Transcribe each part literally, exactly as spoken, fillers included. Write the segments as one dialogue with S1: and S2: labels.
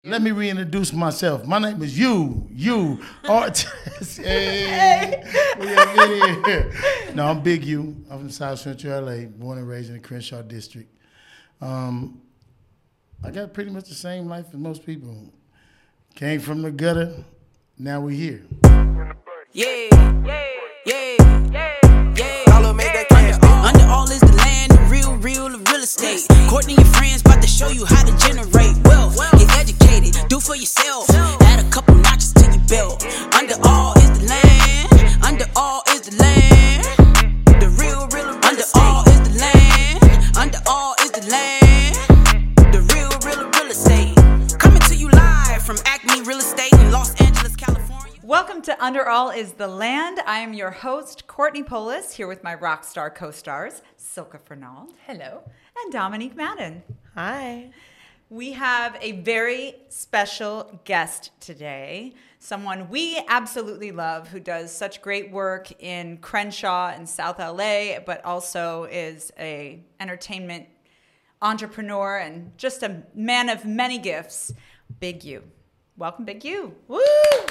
S1: Let me reintroduce myself. My name is you, you, artist. Hey, we have been here. No, I'm Big U. I'm from South Central L A, born and raised in the Crenshaw district. Um, I got pretty much the same life as most people. Came from the gutter, now we here.
S2: Yeah, yeah, yeah, yeah. Follow make that cash. Under all is the land, the real, real, the real estate. Courtney, your friends about to show you how to generate wealth. Get educated, do for yourself. Add a couple notches to your belt. Under all is the land. Under all is the land. The real, real, under all is the land. Under all is the land. The real, real, real estate. Coming to you live from Acme Real Estate in Los Angeles, California.
S3: Welcome to Under All is the Land. I am your host, Courtney Polis, here with my rock star co-stars, Silka Fernald.
S4: Hello.
S3: And Dominique Madden.
S4: Hi.
S3: We have a very special guest today, someone we absolutely love who does such great work in Crenshaw and South L A, but also is a entertainment entrepreneur and just a man of many gifts, Big U. Welcome, Big U.
S4: Woo!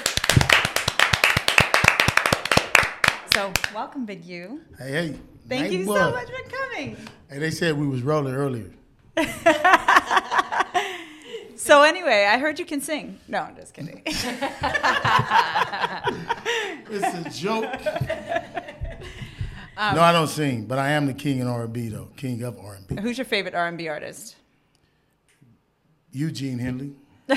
S3: So, welcome, Big U.
S1: Hey, hey.
S3: Thank
S1: nice
S3: you
S1: boy.
S3: so much for coming.
S1: Hey, they said we was rolling earlier.
S3: So anyway, I heard you can sing. No, I'm just kidding.
S1: It's a joke. Um, no, I don't sing, but I am the king in R and B, though. King of R and B.
S3: Who's your favorite R and B artist?
S1: Eugene Henley.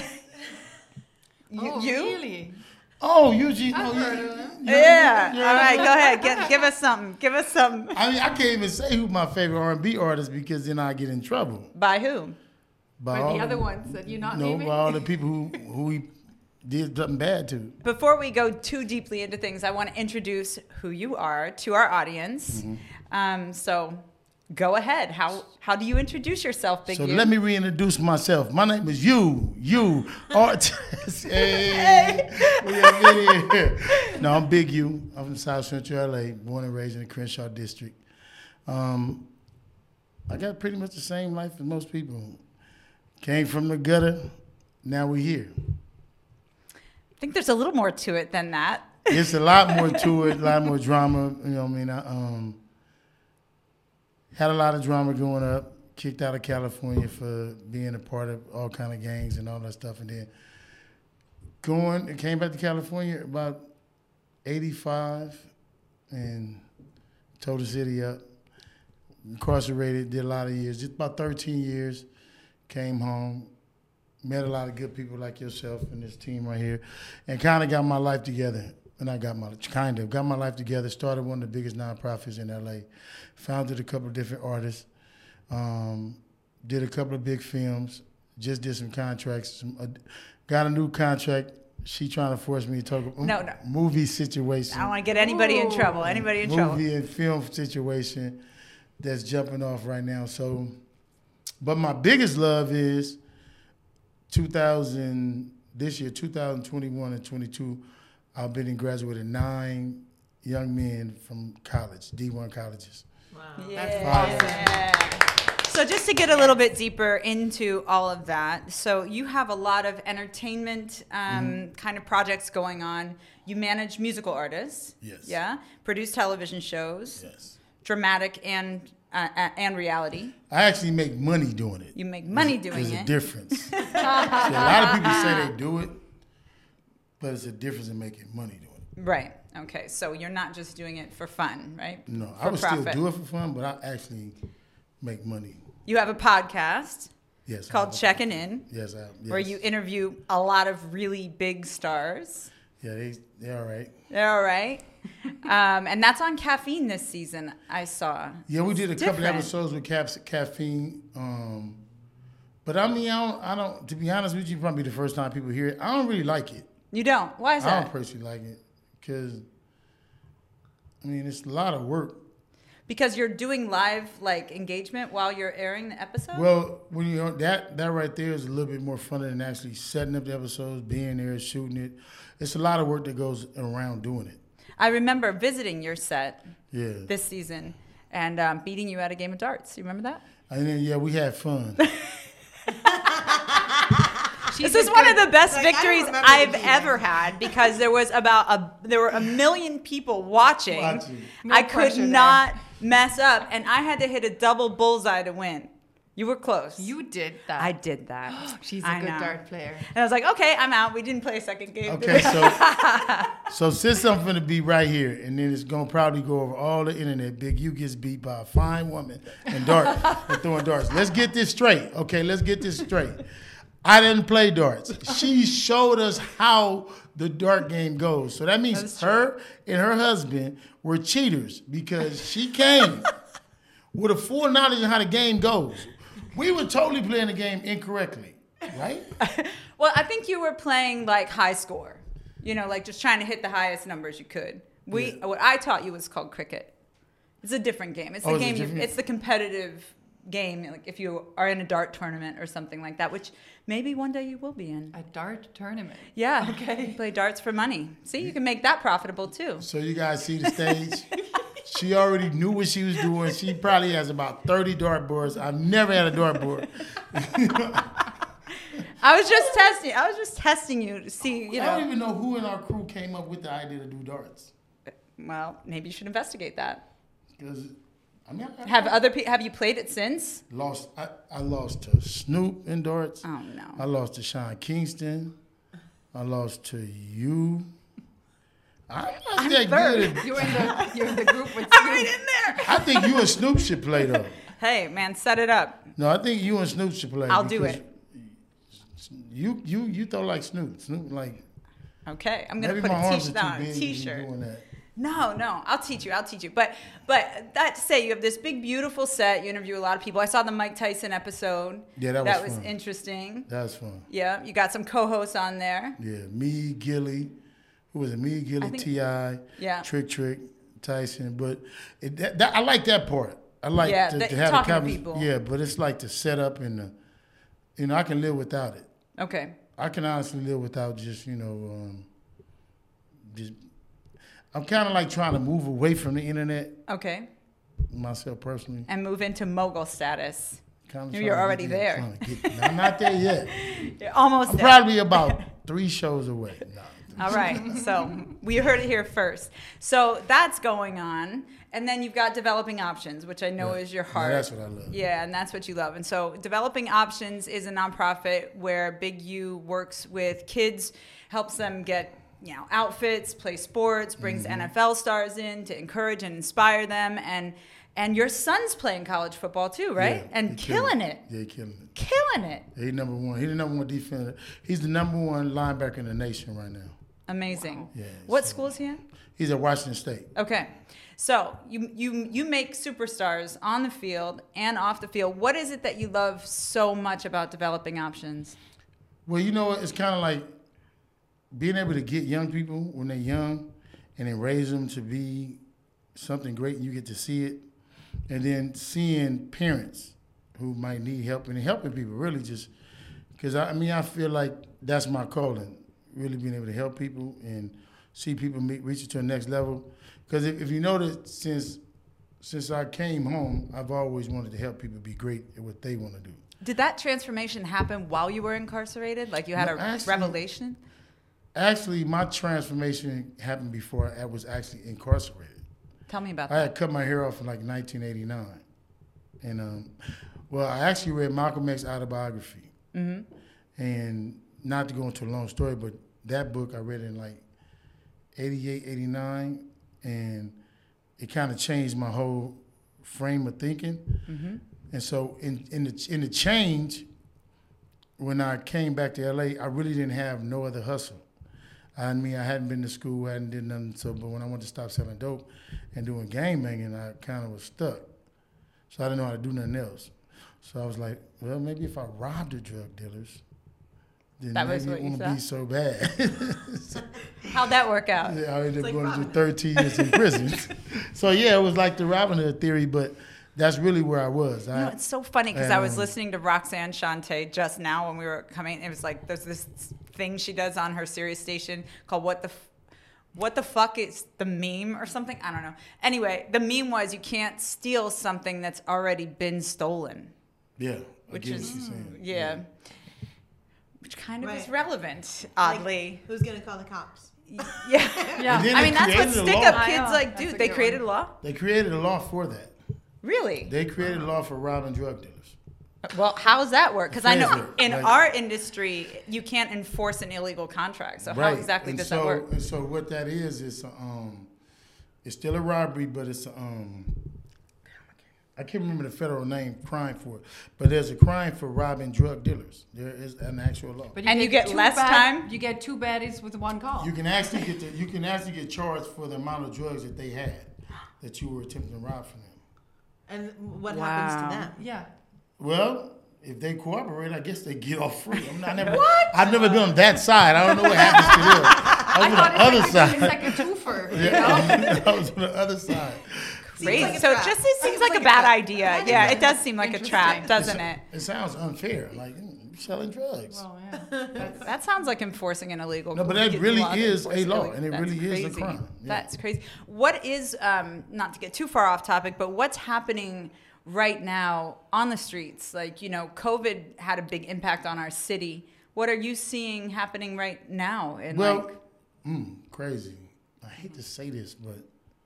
S3: You?
S4: Oh,
S3: you?
S4: really?
S1: Oh, Eugene. Oh, yeah.
S3: Yeah. All right, go ahead. Get, give us something. Give us something.
S1: I mean, I can't even say who's my favorite R and B artist because then I get in trouble.
S3: By whom?
S1: By
S4: Or
S1: all
S4: the other ones that you're not
S1: No,
S4: naming?
S1: by all the people who, who he did something bad to.
S3: Before we go too deeply into things, I want to introduce who you are to our audience. Mm-hmm. Um, so go ahead. How how do you introduce yourself, Big
S1: So
S3: U?
S1: let me reintroduce myself. My name is you, you, artist. Hey, we have been here. No, I'm Big U. I'm from South Central L A, born and raised in the Crenshaw district. Um, I got pretty much the same life as most people. Came from the gutter, now we here.
S3: I think there's a little more to it than that.
S1: It's a lot more to it, a lot more drama. You know what I mean? I um, had a lot of drama growing up, kicked out of California for being a part of all kind of gangs and all that stuff. And then going, came back to California about eighty-five and tore the city up. Incarcerated, did a lot of years, just about thirteen years. Came home, met a lot of good people like yourself and this team right here, and kind of got my life together. And I got my, kind of, got my life together, started one of the biggest nonprofits in L A, founded a couple of different artists, um, did a couple of big films, just did some contracts, some, uh, got a new contract. She trying to force me to talk about
S3: No, no.
S1: movie situation.
S3: I don't want to get anybody in trouble. Anybody in trouble.
S1: Movie and film situation that's jumping off right now. So, but my biggest love is two thousand, this year, two thousand twenty-one and twenty-two, I've been and graduated nine young men from college, D one colleges.
S4: Wow.
S3: Yeah.
S4: That's
S3: So just to get a little bit deeper into all of that, so you have a lot of entertainment um, mm-hmm. kind of projects going on. You manage musical artists.
S1: Yes.
S3: Yeah. Produce television shows.
S1: Yes.
S3: Dramatic and uh, and reality.
S1: I actually make money doing it.
S3: You make money
S1: there's,
S3: doing
S1: there's
S3: it.
S1: There's a difference. See, a lot of people say they do it, but it's a difference in making money doing it.
S3: Right. Okay. So you're not just doing it for fun, right?
S1: No,
S3: for
S1: I would
S3: profit.
S1: still do it for fun, but I actually make money.
S3: You have a podcast
S1: yes,
S3: called Checking In.
S1: Yes, I have. Yes.
S3: Where you interview a lot of really big stars.
S1: Yeah, they, they're all right.
S3: They're all right. um, and that's on Caffeine this season, I saw.
S1: Yeah, we did a
S3: It's
S1: couple of
S3: different.
S1: episodes with cap- Caffeine. Um, but I mean, I don't, I don't, to be honest with you, probably the first time people hear it, I don't really like it.
S3: You don't? Why is
S1: I
S3: that?
S1: don't personally like it because, I mean, it's a lot of work.
S3: Because you're doing live like engagement while you're airing the episode?
S1: Well, when you that that right there is a little bit more fun than actually setting up the episodes, being there, shooting it. It's a lot of work that goes around doing it.
S3: I remember visiting your set
S1: Yeah.
S3: this season and um, beating you at a game of darts. You remember that?
S1: And then yeah, we had fun.
S4: She's
S3: This is
S4: a
S3: one
S4: good-
S3: of the best
S5: Like, I don't
S3: victories
S5: remember the
S3: I've
S5: game.
S3: ever had because there was about a there were a million people watching.
S1: Watching.
S4: No
S3: I could
S4: pressure there.
S3: not mess up, and I had to hit a double bullseye to win. You were close.
S4: You did that.
S3: I did that.
S4: She's a
S3: I
S4: good
S3: know.
S4: dart player.
S3: And I was like, okay, I'm out. We didn't play a second game.
S1: Okay, so so since I'm gonna be right here, and then it's gonna probably go over all the internet. Big U gets beat by a fine woman and dart and throwing darts. Let's get this straight. Okay, let's get this straight. I didn't play darts. She showed us how the dart game goes. So that means
S3: That's true.
S1: her and her husband were cheaters because she came with a full knowledge of how the game goes. We were totally playing the game incorrectly, right?
S3: Well, I think you were playing like high score. You know, like just trying to hit the highest numbers you could. We
S1: Yeah.
S3: what I taught you was called cricket. It's a different game. It's the
S1: Oh, it's a
S3: game. You,
S1: different-
S3: it's the competitive game. Like if you are in a dart tournament or something like that, which maybe one day you will be in.
S4: A dart tournament.
S3: Yeah.
S4: Okay.
S3: You play darts for money. See, you can make that profitable too.
S1: So you guys see the stage. She already knew what she was doing. She probably has about thirty dartboards. I've never had a dartboard.
S3: I was just testing. I was just testing you to see. You
S1: I don't
S3: know.
S1: even know who in our crew came up with the idea to do darts.
S3: Well, maybe you should investigate that.
S1: Because I mean, I,
S3: Have other people? Have you played it since?
S1: lost. I, I lost to Snoop in darts.
S3: Oh no.
S1: I lost to Sean Kingston. I lost to you. I'm not that
S3: third.
S1: good. At,
S4: You're in the you're in the group with
S3: I'm right
S4: Snoop.
S3: in there.
S1: I think you and Snoop should play though.
S3: Hey, man, set it up.
S1: No, I think you and Snoop should play.
S3: I'll do
S1: because
S3: it.
S1: You you you throw like Snoop. Snoop like.
S3: Okay, I'm gonna
S1: Maybe
S3: put
S1: my
S3: a
S1: arms
S3: t-shirt
S1: are too
S3: on a
S1: big to be
S3: t-shirt.
S1: doing that.
S3: No, no, I'll teach you. I'll teach you. But but that to say, you have this big, beautiful set. You interview a lot of people. I saw the Mike Tyson episode.
S1: Yeah, that was
S3: that was
S1: fun.
S3: interesting.
S1: That's fun.
S3: Yeah, you got some co-hosts on there.
S1: Yeah, me, Gilly, who was it? Me, Gilly,
S3: think-
S1: T I,
S3: Yeah.
S1: Trick Trick, Tyson. But it, that, that, I like that part. I like
S3: Yeah,
S1: to,
S3: that-
S1: to have
S3: talking to
S1: the convers-
S3: people.
S1: Yeah, but it's like the setup and the, you know, I can live without it.
S3: Okay.
S1: I can honestly live without just, you know, um, just. I'm kind of like trying to move away from the internet
S3: Okay.
S1: myself personally.
S3: And move into mogul status.
S1: Kinda
S3: You're
S1: trying to
S3: already
S1: get
S3: there.
S1: trying to get- I'm not there yet.
S3: You're almost
S1: I'm
S3: there.
S1: probably about three shows away. Nah.
S3: All right. So we heard it here first. So that's going on. And then you've got developing options, which I know
S1: Right.
S3: is your
S1: Now
S3: heart.
S1: that's what I love.
S3: Yeah, and that's what you love. And so Developing Options is a nonprofit where Big U works with kids, helps them get, you know, outfits, play sports, brings
S1: Mm-hmm.
S3: N F L stars in to encourage and inspire them. And and your son's playing college football too, right?
S1: Yeah,
S3: and
S1: he
S3: killing it.
S1: Yeah, he killing it.
S3: Killing it.
S1: He's number one. He's the number one defender. He's the number one linebacker in the nation right now.
S3: Amazing.
S1: Yeah,
S3: What
S1: so-
S3: school is he in?
S1: He's at Washington State.
S3: Okay. So you you you make superstars on the field and off the field. What is it that you love so much about Developing Options?
S1: Well, you know what? It's kind of like being able to get young people when they're young and then raise them to be something great and you get to see it. And then seeing parents who might need help and helping people really just because, I, I mean, I feel like that's my calling, really being able to help people and see people meet, reach it to the next level. Because if, if you notice, since since I came home, I've always wanted to help people be great at what they want to do.
S3: Did that transformation happen while you were incarcerated? Like you had
S1: No,
S3: a
S1: actually-
S3: revelation?
S1: Actually, my transformation happened before I was actually incarcerated.
S3: Tell me about
S1: I
S3: that.
S1: had cut my hair off in like nineteen eighty-nine. And, um, well, I actually read Malcolm X's autobiography.
S3: Mm-hmm.
S1: And not to go into a long story, but that book I read in like eighty-eight, eighty-nine, and it kind of changed my whole frame of thinking.
S3: Mm-hmm.
S1: And so in, in, the, in the change, when I came back to L A, I really didn't have no other hustle. I mean, I hadn't been to school, I hadn't did nothing. So, but when I wanted to stop selling dope and doing gangbanging, I kind of was stuck. So I didn't know how to do nothing else. So I was like, well, maybe if I robbed the drug dealers, then
S3: That was
S1: maybe
S3: what
S1: it
S3: you
S1: won't
S3: thought?
S1: be so bad. So,
S3: How'd that work out?
S1: yeah, I ended up
S5: like
S1: going to
S5: Robin
S1: do thirteen years in prison. So yeah, it was like the Robin Hood theory, but that's really where I was.
S3: You
S1: I,
S3: know, it's so funny because I was
S1: Um,
S3: listening to Roxanne Shante just now when we were coming. It was like there's this thing she does on her Sirius station called "What the F- What the fuck is the meme" or something. I don't know. Anyway, the meme was you can't steal something that's already been stolen.
S1: yeah, I
S3: Which
S1: get
S3: is
S1: what you're saying.
S3: yeah. which kind of
S5: Right.
S3: is relevant,
S5: Like,
S3: oddly.
S5: who's gonna call the cops?
S3: Yeah.
S4: Yeah.
S1: And then
S3: I
S1: they
S3: mean, that's what
S1: created a
S3: stick
S1: law.
S3: up
S4: I
S3: kids
S4: know.
S3: like
S4: That's
S3: do.
S4: a
S3: They
S4: good
S3: created
S4: one.
S3: a law?
S1: They created a law for that.
S3: Really?
S1: They created a law for robbing drug dealers.
S3: Well, how does that work? Because I know
S1: Translate,
S3: in
S1: like-
S3: our industry, you can't enforce an illegal contract. So how exactly
S1: And
S3: does
S1: so,
S3: that work?
S1: And so what that is is um, it's still a robbery, but it's um, I can't remember the federal name crime for it, but there's a crime for robbing drug dealers. There is an actual law.
S4: But
S3: And you get
S4: two
S3: less
S4: bad-
S3: time?
S4: You get two baddies with one call.
S1: You can actually get the, you can actually get charged for the amount of drugs that they had that you were attempting to rob from them.
S5: And what
S3: Wow.
S5: happens to them?
S4: yeah.
S1: Well, if they cooperate, I guess they get off free. I'm not never. I've never been on that side. I don't know what happens to them. I was on
S4: thought
S1: the other
S4: it's
S1: side.
S4: like, it's like a twofer. You know?
S1: Yeah, I was on the other side.
S3: Crazy.
S5: like a
S3: So it
S5: trap.
S3: just it seems
S5: Seems
S3: like,
S5: like
S3: a
S5: a
S3: bad
S5: trap.
S3: idea. Yeah, it does seem like a trap,
S4: Interesting.
S3: doesn't it?
S1: It sounds unfair. Like mm, you're selling drugs.
S4: Well, yeah.
S3: That sounds like enforcing an illegal.
S1: No, but that really
S3: law to
S1: is a
S3: enforce
S1: law,
S3: illegal-
S1: and it
S3: That's
S1: really is a
S3: crazy.
S1: crime. Yeah.
S3: That's crazy. What is um, not to get too far off topic, but what's happening right now on the streets? Like, you know, COVID had a big impact on our city. What are you seeing happening right now? In
S1: Well,
S3: like,
S1: mm, crazy. I hate to say this, but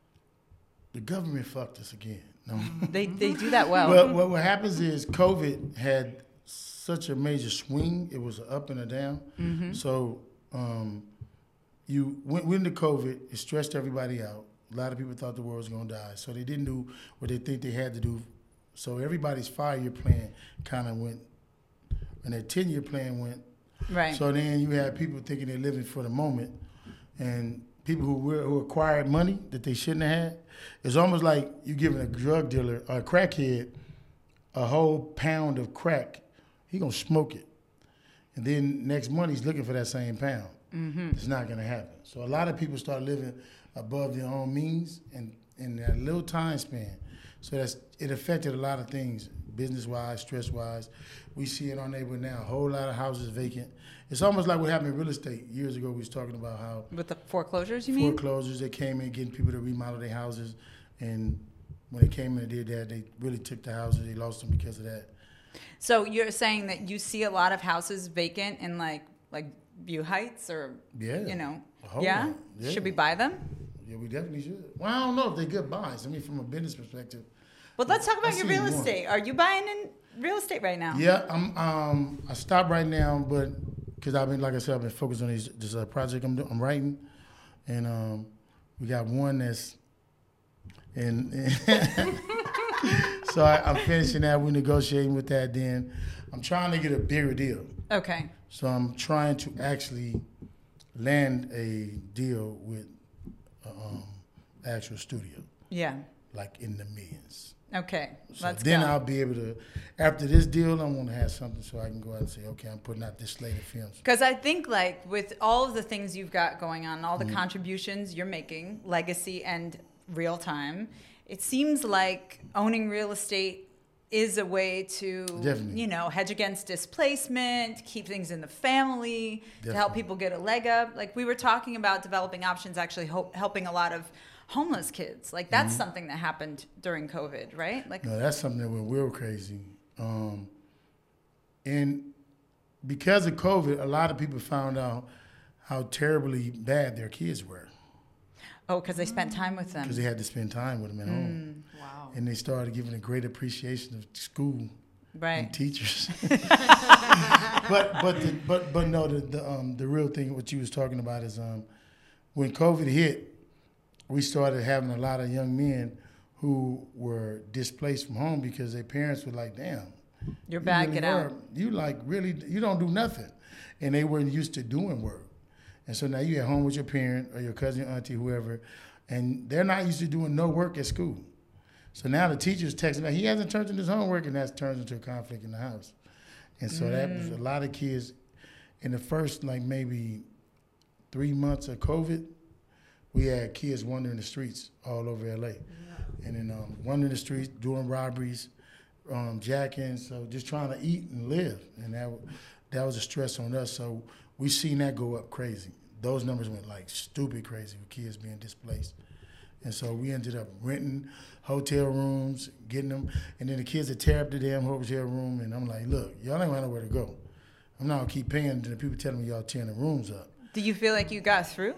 S1: the government fucked us again. No.
S3: they they do that well.
S1: Well, what, what happens is COVID had such a major swing. It was an up and a down.
S3: Mm-hmm.
S1: So um, you went, went into COVID. It stressed everybody out. A lot of people thought the world was going to die. So they didn't do what they think they had to do. So everybody's five-year plan kind of went, and their ten-year plan went.
S3: Right.
S1: So then you had people thinking they're living for the moment, and people who were, who acquired money that they shouldn't have had. It's almost like you giving a drug dealer or a crackhead a whole pound of crack. He gonna smoke it, and then next month he's looking for that same pound. Mm-hmm. It's not gonna happen. So a lot of people start living above their own means and in that little time span. So that's it affected a lot of things, business-wise, stress-wise. We see in our neighborhood now, a whole lot of houses vacant. It's almost like what happened in real estate. Years ago, we was talking about how
S3: With the foreclosures, you mean?
S1: foreclosures, they came in getting people to remodel their houses, and when they came in and did that, they really took the houses. They lost them because of that.
S3: So you're saying that you see a lot of houses vacant in like like View Heights or
S1: Yeah.
S3: you know,
S1: A whole
S3: yeah?
S1: lot. Yeah.
S3: Should we buy them?
S1: Yeah, we definitely should. Well, I don't know if they're good buys. I mean, from a business perspective.
S3: Well, let's talk about
S1: I
S3: your
S1: see
S3: real
S1: one.
S3: estate. Are you buying in real estate right now?
S1: Yeah, I'm. Um, I stopped right now, but because I've been, like I said, I've been focused on these, this uh, project I'm doing, I'm writing, and um, we got one that's, and, and so I, I'm finishing that. We're negotiating with that. Then I'm trying to get a bigger deal.
S3: Okay.
S1: So I'm trying to actually land a deal with an um, actual studio,
S3: Yeah.
S1: like in the millions.
S3: Okay.
S1: So
S3: Let's
S1: then
S3: go.
S1: I'll be able to, after this deal, I want to have something so I can go out and say, okay, I'm putting out this slate of films.
S3: Because I think, like, with all of the things you've got going on, all the
S1: Mm-hmm.
S3: contributions you're making, legacy and real time, it seems like owning real estate is a way to,
S1: Definitely.
S3: you know, hedge against displacement, keep things in the family, to help
S1: Definitely.
S3: people get a leg up. Like, we were talking about developing options, actually ho- helping a lot of homeless kids. Like, that's
S1: Mm-hmm.
S3: something that happened during COVID, right? Like,
S1: No, that's something that went real crazy. Um, and because of COVID, a lot of people found out how terribly bad their kids were
S3: oh, because they spent time with them.
S1: because they had to spend time with them at home.
S4: Wow.
S1: And they started giving a great appreciation of school
S3: Right.
S1: and teachers. but but the, but but no, the the, um, the real thing what you was talking about is um, when COVID hit, we started having a lot of young men who were displaced from home because their parents were like, "Damn,
S3: You're
S1: you
S3: bad,
S1: really
S3: get out.
S1: are- You like really you don't do nothing," and they weren't used to doing work, and so now you at home with your parent or your cousin, auntie, whoever, and they're not used to doing no work at school. So now the teacher's texting back, he hasn't turned in his homework, and that turns into a conflict in the house. And so that was a lot of kids in the first like maybe three months of COVID, we had kids wandering the streets all over L A. And then um, wandering the streets, doing robberies, um, jacking, so just trying to eat and live. And that that was a stress on us. So we seen that go up crazy. Those numbers went like stupid crazy with kids being displaced. And so we ended up renting hotel rooms, getting them, and then the kids would tear up the damn hotel room, and I'm like, look, y'all ain't got nowhere to go. I'm not gonna keep paying to the people telling me y'all tearing the rooms up.
S3: Do you feel like you got through?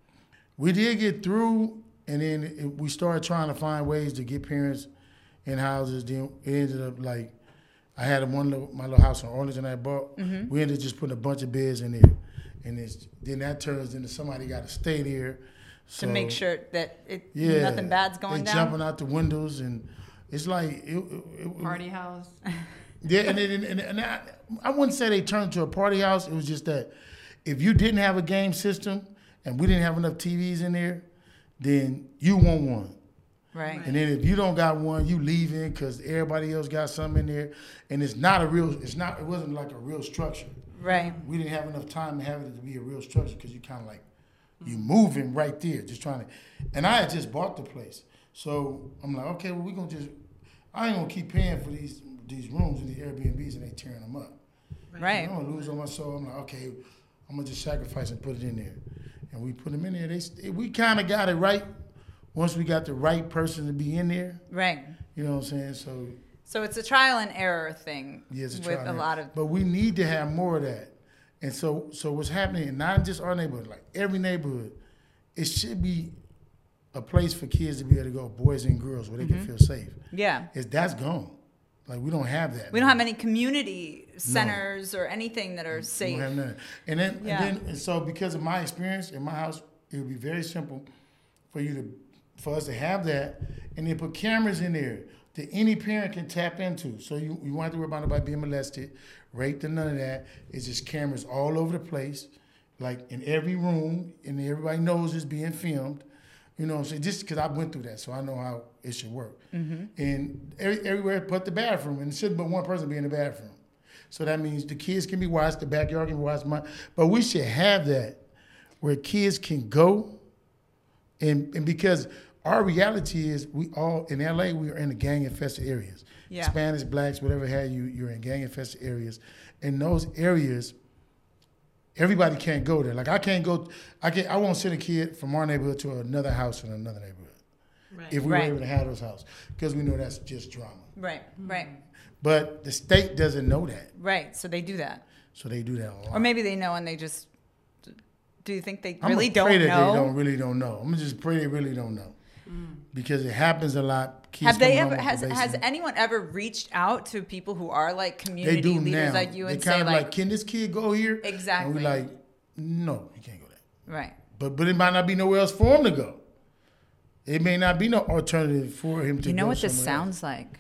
S1: We did get through, and then it, we started trying to find ways to get parents in houses. Then it ended up like I had one little, my little house in Arlington I bought. Mm-hmm. We ended up just putting a bunch of beds in there, and it's, then that turns into somebody got to stay there so,
S3: To make sure that it
S1: yeah,
S3: nothing bad's going
S1: they
S3: down?
S1: jumping out the windows, and it's like it, it, it,
S4: Party house.
S1: Yeah, and, and, and, and I, I wouldn't say they turned to a party house. It was just that if you didn't have a game system and we didn't have enough T Vs in there, then you want one.
S3: Right.
S1: And then if you don't got one, you leaving because everybody else got something in there, and it's not a real. It's not. It wasn't like a real structure.
S3: Right.
S1: We didn't have enough time to have it to be a real structure because you kind of like you moving right there, just trying to. And I had just bought the place, so I'm like, okay, well we gonna just. I ain't gonna keep paying for these these rooms in the Airbnbs and they tearing them up.
S3: Right.
S1: I'm gonna lose on my soul. I'm like, okay, I'm gonna just sacrifice and put it in there, and we put them in there. They we kind of got it right once we got the right person to be in there.
S3: Right.
S1: You know what I'm saying? So
S3: So it's a trial and error thing
S1: yeah, it's a
S3: with
S1: trial
S3: a
S1: and error.
S3: lot of.
S1: But we need to have more of that. And so so what's happening, and not just our neighborhood, like every neighborhood, it should be a place for kids to be able to go, boys and girls, where they
S3: Mm-hmm.
S1: can feel safe.
S3: Yeah.
S1: It's that's gone. Like we don't have that.
S3: We don't have any community centers or anything that are
S1: We
S3: safe.
S1: don't have none. And then,
S3: Yeah.
S1: and then, and so because of my experience in my house, it would be very simple for you to, for us to have that, and then put cameras in there that any parent can tap into. So you, you won't have to worry about nobody being molested, raped, or none of that. It's just cameras all over the place, like in every room, and everybody knows it's being filmed. You know what I'm saying? Just because I went through that, so I know how it should work. Mm-hmm. And every, everywhere but the bathroom, and it shouldn't but one person be in the bathroom. So that means the kids can be watched, the backyard can be watched. My, but we should have that where kids can go, and, and because our reality is we all, in L A, we are in the gang-infested areas.
S3: Yeah.
S1: Spanish, blacks, whatever have you, you're in gang-infested areas. In those areas, everybody can't go there. Like I can't go, I can't, I won't send a kid from our neighborhood to another house in another neighborhood.
S5: Right.
S1: If we
S3: Right.
S1: were able to have those houses, because we know that's just drama.
S3: Right. Right.
S1: But the state doesn't know that,
S3: Right. So they do that.
S1: so they do that a lot.
S3: Or maybe they know and they just. Do you think they
S1: I'm
S3: really
S1: gonna
S3: don't
S1: pray that
S3: know?
S1: they don't really don't know. I'm gonna just pray they really don't know, because it happens a lot. Kids
S3: Have they
S1: come home
S3: ever
S1: on
S3: has
S1: probation.
S3: has anyone ever reached out to people who are like
S1: They
S3: community
S1: do
S3: leaders
S1: now.
S3: like you
S1: they
S3: and
S1: kind
S3: say
S1: of
S3: like,
S1: like, can this kid go here?
S3: Exactly.
S1: And we like, no, you can't go there.
S3: right.
S1: But but it might not be nowhere else for him to go. It may not be no alternative for him to.
S3: You know
S1: go
S3: what this
S1: somewhere else.
S3: sounds like?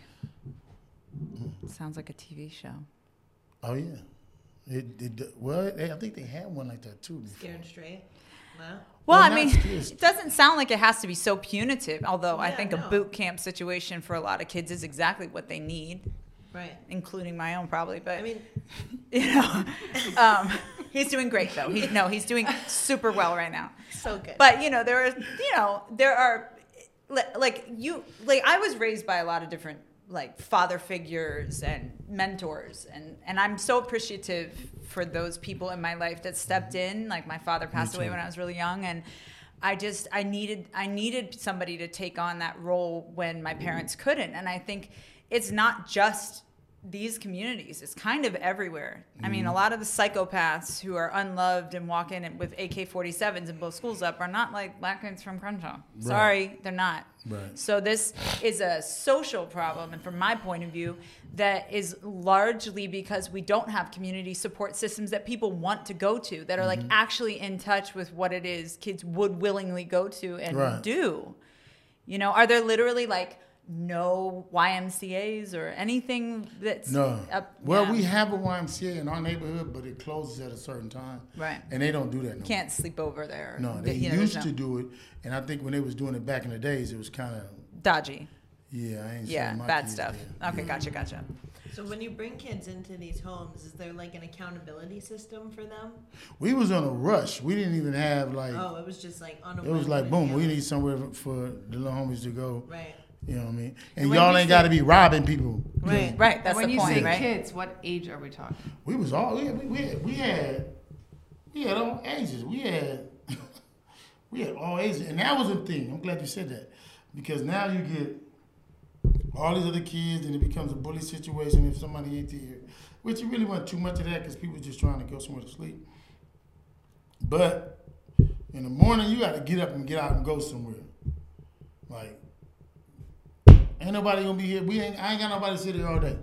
S3: It sounds like a T V show.
S1: Oh yeah, it, it well I think they had one like that too. before.
S5: Scared straight. No.
S3: Well,
S1: Well,
S3: I
S1: not
S3: mean,
S1: scared.
S3: it doesn't sound like it has to be so punitive. Although I
S5: Yeah,
S3: think
S5: no.
S3: a boot camp situation for a lot of kids is exactly what they need,
S5: Right.
S3: including my own probably. But
S5: I mean,
S3: you know, um, he's doing great though. He no, he's doing super well right now.
S5: so good.
S3: But you know, there are you know there are li- like you like I was raised by a lot of different like father figures and mentors, and and I'm so appreciative for those people in my life that stepped in. Like my father passed away
S1: too.
S3: when I was really young, and I just I needed I needed somebody to take on that role when my parents couldn't. And I think it's not just these communities, it's kind of everywhere. I mean, a lot of the psychopaths who are unloved and walk in with A K forty-sevens and blow schools up are not like black kids from Crenshaw. Sorry, they're not.
S1: Right.
S3: So this is a social problem, and from my point of view, that is largely because we don't have community support systems that people want to go to, that are like actually in touch with what it is kids would willingly go to and
S1: Right.
S3: do. You know, are there literally like no Y M C As or anything that's
S1: No.
S3: up?
S1: Well,
S3: yeah.
S1: we have a Y M C A in our neighborhood, but it closes at a certain time.
S3: Right.
S1: And they don't do that no more.
S3: Can't sleep over there.
S1: No, they
S3: You know, there's
S1: used to
S3: no-
S1: do it, and I think when they was doing it back in the days, it was kind of
S3: dodgy.
S1: yeah. I ain't
S3: Yeah,
S1: seen my
S3: bad
S1: kids
S3: stuff.
S1: there.
S3: Okay, gotcha, gotcha.
S5: So when you bring kids into these homes, is there like an accountability system for them?
S1: We was on a rush. We didn't even have like
S5: Oh, it was just like on a
S1: it was
S5: whim,
S1: like
S5: one
S1: boom.
S5: or
S1: We
S5: the other.
S1: need somewhere for the little homies to go.
S5: Right.
S1: You know what I mean? And
S5: when
S1: y'all
S5: you
S1: ain't got to
S5: say-
S1: be robbing people.
S5: Right.
S3: Right,
S4: And
S3: that's
S4: when
S3: the
S4: you
S3: point,
S4: say
S3: right?
S4: kids, what age are we talking?
S1: We was all we we, we, had, we had we had all ages. We had we had all ages, and that was a thing. I'm glad you said that, because now you get all these other kids, and it becomes a bully situation if somebody ain't there. which it really wasn't too much of that because people were just trying to go somewhere to sleep. But in the morning, you got to get up and get out and go somewhere. Like, ain't nobody gonna be here. We ain't. I ain't got nobody to sit here all day.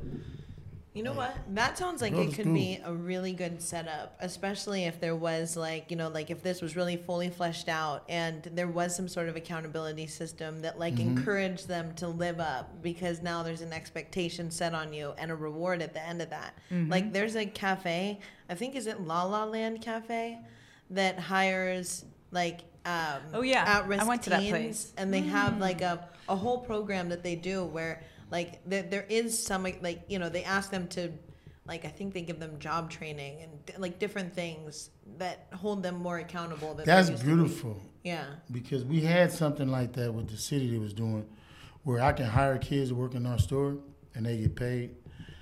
S5: You know what? That sounds like
S1: Go
S5: it
S1: to
S5: could
S1: school.
S5: be a really good setup, especially if there was like, you know, like if this was really fully fleshed out and there was some sort of accountability system that like
S1: Mm-hmm.
S5: encouraged them to live up because now there's an expectation set on you and a reward at the end of that.
S3: Mm-hmm.
S5: Like there's a cafe, I think is it La La Land Cafe, that hires like um,
S3: Oh, yeah.
S5: at-risk
S3: I went to that
S5: teens,
S3: place.
S5: and they have like a, a whole program that they do where like there, there is some like, you know, they ask them to like, I think they give them job training and like different things that hold them more accountable. Than
S1: That's
S5: they used to be.
S1: beautiful.
S5: Yeah.
S1: Because we had something like that with the city that was doing, where I can hire kids to work in our store and they get paid.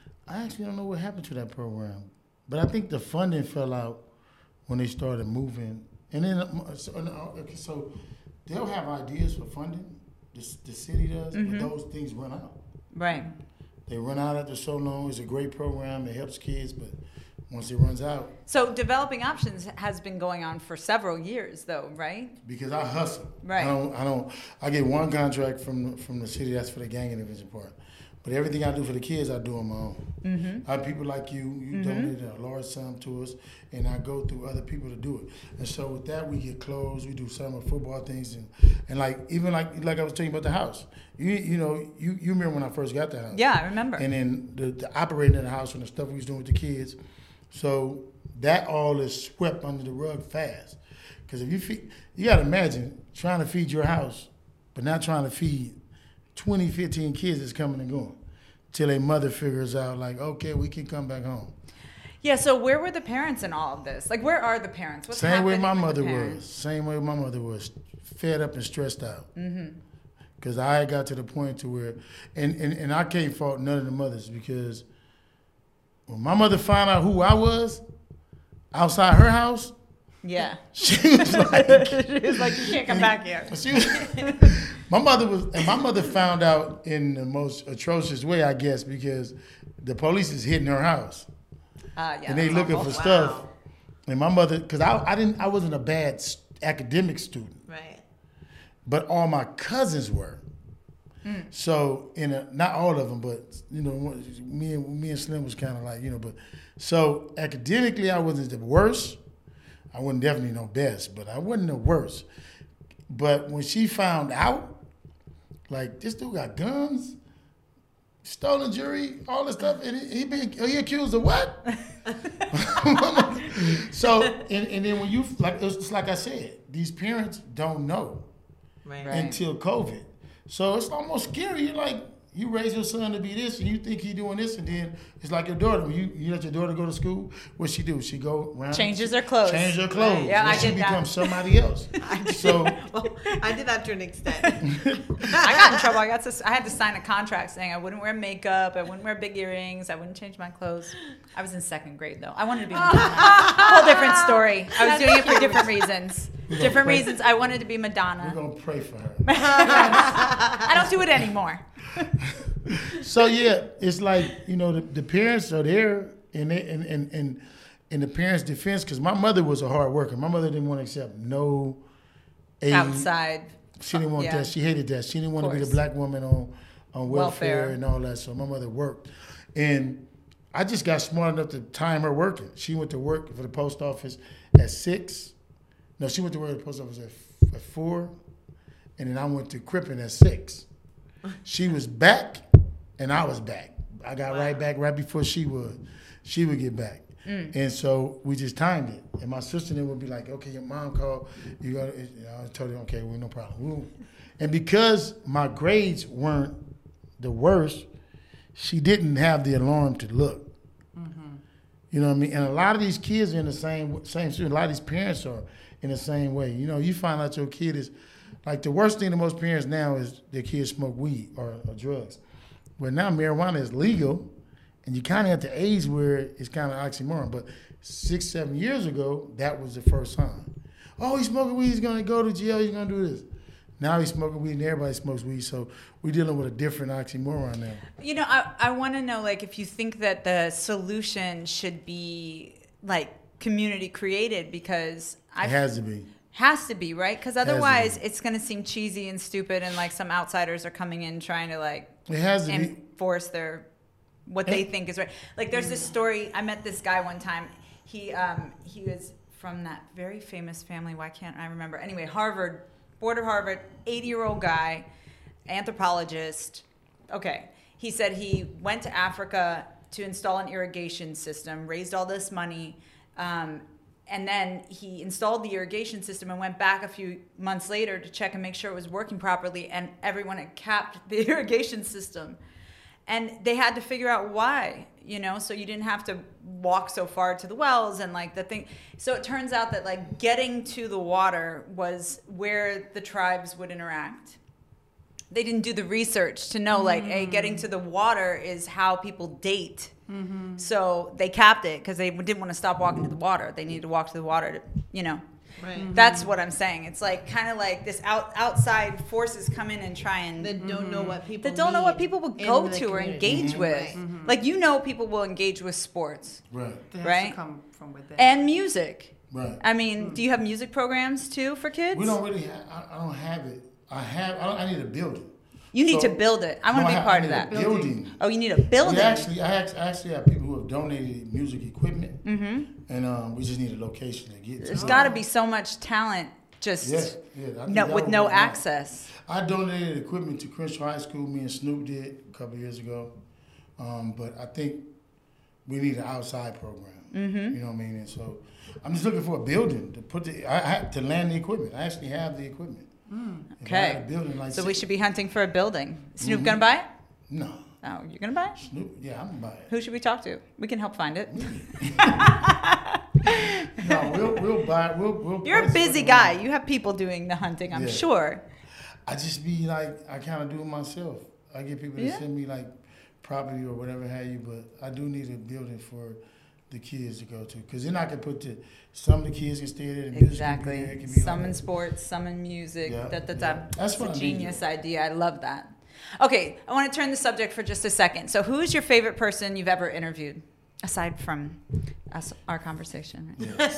S1: I actually don't know what happened to that program, but I think the funding fell out when they started moving. And then uh, so, uh, okay, so they'll have ideas for funding. The, the city does,
S3: Mm-hmm.
S1: but those things run out.
S3: Right.
S1: They run out after so long. It's a great program. It helps kids, but once it runs out,
S3: So developing options has been going on for several years, though, right?
S1: because I hustle.
S3: Right.
S1: I don't. I don't. I get one contract from from the city. That's for the gang intervention part. But everything I do for the kids, I do on my own. Mm-hmm. I have people like you. You
S3: Mm-hmm.
S1: donated a large sum to us, and I go through other people to do it. And so with that, we get clothes. We do summer football things, and and like even like like I was telling you about the house. You you know you you remember when I first got the house.
S3: Yeah, I remember.
S1: And then the, the operating of the house and the stuff we was doing with the kids. So that all is swept under the rug fast. Because if you feed, you got to imagine trying to feed your house, but not trying to feed twenty, fifteen kids that's coming and going till a mother figures out like, okay, we can come back home.
S3: Yeah, so where were the parents in all of this? Like, where are the parents? What's
S1: Same way
S3: happening
S1: my
S3: with
S1: mother
S3: the
S1: was.
S3: parents?
S1: Same way my mother was, fed up and stressed out. Because mm-hmm. I got to the point to where, and, and, and I can't fault none of the mothers because when my mother found out who I was outside her house,
S3: Yeah.
S1: she was like,
S3: She was like, you can't come back here.
S1: she was, my mother was, and my mother found out in the most atrocious way, I guess, because the police is hitting her house.
S3: Uh, yeah,
S1: and they
S3: that's
S1: looking
S3: awful.
S1: for stuff. And my mother, because I, I didn't, I wasn't a bad s- academic student,
S5: Right.
S1: but all my cousins were.
S3: Mm.
S1: So in a, not all of them, but you know, one- me and me and Slim was kind of like, you know, but so academically I wasn't the worst. I wasn't definitely no best, but I wasn't the worst. But when she found out, like this dude got guns, stolen jewelry, all this stuff, and he, he been he accused of what? So and, and then when you like it's just like I said, these parents don't know
S5: Right.
S3: Right.
S1: until COVID. So it's almost scary. You're like, you raise your son to be this, and you think he doing this, and then it's like your daughter. When you, you let your daughter go to school, what she do? She go around,
S3: Changes her clothes.
S1: change her clothes.
S3: Yeah,
S1: and
S3: I
S1: she
S3: did that.
S1: becomes somebody else. so
S5: Well, I did that to an extent.
S3: I got in trouble. I got to, I had to sign a contract saying I wouldn't wear makeup, I wouldn't wear big earrings, I wouldn't change my clothes. I was in second grade though. I wanted to be Madonna. Whole different story. I was doing it for different reasons.
S1: gonna
S3: Different
S1: pray.
S3: reasons. I wanted to be
S1: we're
S3: Madonna.
S1: gonna pray for her.
S3: I don't do it anymore.
S1: So yeah, it's like you know the, the parents are there, and they, and and and in the parents' defense, because my mother was a hard worker. My mother didn't want to accept no aid.
S3: Outside.
S1: She didn't want
S3: Yeah.
S1: that. She hated that. She didn't want to be the
S3: course.
S1: black woman on, on welfare,
S3: Welfare.
S1: and all that. So my mother worked. And I just got smart enough to time her working. She went to work for the post office at six. No, she went to work at the post office at, at four. And then I went to Crippen at six. She was back, and I was back. I got right back right before she would. She would get back. And so we just timed it. And my sister then would be like, okay, your mom called. You got I told her, okay, well, no problem. Ooh. And because my grades weren't the worst, she didn't have the alarm to look. You know what I mean? And a lot of these kids are in the same same situation. A lot of these parents are in the same way. You know, you find out your kid is, like the worst thing to most parents now is their kids smoke weed or, or drugs. But now marijuana is legal, and you kind of at the age where it's kind of oxymoron. But six, seven years ago, that was the first sign. Oh, he's smoking weed, he's going to go to jail, he's going to do this. Now he's smoking weed and everybody smokes weed, so we're dealing with a different oxymoron now.
S3: You know, I, I want to know, like, if you think that the solution should be, like, community created, because I
S1: It has to be.
S3: Has to be, right? Because
S1: Has to
S3: otherwise
S1: be.
S3: it's going to seem cheesy and stupid, and like some outsiders are coming in trying to like
S1: It has to be.
S3: enforce their what they think is right. Like there's this story. I met this guy one time. He um, he was from that very famous family. Why can't I remember? Anyway, Harvard, board of Harvard, eighty-year-old guy, anthropologist. Okay, he said he went to Africa to install an irrigation system, raised all this money. Um, And then he installed the irrigation system and went back a few months later to check and make sure it was working properly. And everyone had capped the irrigation system. And they had to figure out why, you know, so you didn't have to walk so far to the wells and like the thing. So it turns out that like getting to the water was where the tribes would interact. They didn't do the research to know like, hey, getting to the water is how people date. Mm-hmm. So they capped it because they didn't want to stop walking to the water. They needed to walk to the water to, you know.
S5: Right. Mm-hmm.
S3: That's what I'm saying. It's like kind of like this out, outside forces come in and try and
S5: That don't know what people
S3: that don't know what
S5: need
S3: people will
S5: in
S3: go
S5: the
S3: to or
S5: community.
S3: engage
S5: Mhm.
S3: with.
S5: Right.
S3: Mm-hmm. Like you know, people will engage with sports
S1: Right.
S4: It has
S3: Right?
S4: to come from within.
S3: and music.
S1: Right.
S3: I mean, do you have music programs too for kids?
S1: We don't really. Ha- I, I don't have it. I have. I, don't, I need a building.
S3: You need
S1: So-
S3: to build it. I want
S1: No,
S3: to be
S1: ha-
S3: part
S1: I
S3: of
S1: need
S3: that.
S1: A building.
S3: Oh, you need a building.
S1: We actually, I actually, I actually have people who have donated music equipment, mm-hmm. and um, we just need a location to get to.
S3: There's got to be so much talent just
S1: Yeah, yeah. I think
S3: no,
S1: that
S3: with
S1: would
S3: no
S1: work out.
S3: access.
S1: I donated equipment to Crenshaw High School. Me and Snoop did a couple of years ago, um, but I think we need an outside program. Mm-hmm. You know what I mean? And so I'm just looking for a building to put the. I had to land the equipment. I actually have the equipment. If I had
S3: Okay.
S1: a building like
S3: So we
S1: six-
S3: should be hunting for a building. Snoop
S1: Mm-hmm.
S3: gonna buy it?
S1: No,
S3: Oh, you're gonna buy it?
S1: Snoop. Yeah, I'm gonna buy it.
S3: Who should we talk to? We can help find it.
S1: No, we'll we'll buy. We'll we'll.
S3: You're a
S1: price it
S3: busy
S1: right
S3: guy.
S1: now.
S3: You have people doing the hunting, I'm
S1: Yeah.
S3: sure.
S1: I just be like, I kind of do it myself. I get people to
S3: Yeah.
S1: send me like property or whatever have you, but I do need a building for the kids to go to, because then I can put the some of the kids can stay there. The music can be there, it
S3: Exactly.
S1: can be
S3: Some
S1: like
S3: in
S1: a-
S3: sports, some in music.
S1: Yeah,
S3: Da, da, da.
S1: yeah. That's
S3: It's
S1: what
S3: a
S1: I need.
S3: genius idea. I love that. Okay, I want to turn the subject for just a second. So, who is your favorite person you've ever interviewed, aside from us, our conversation?
S1: Yes.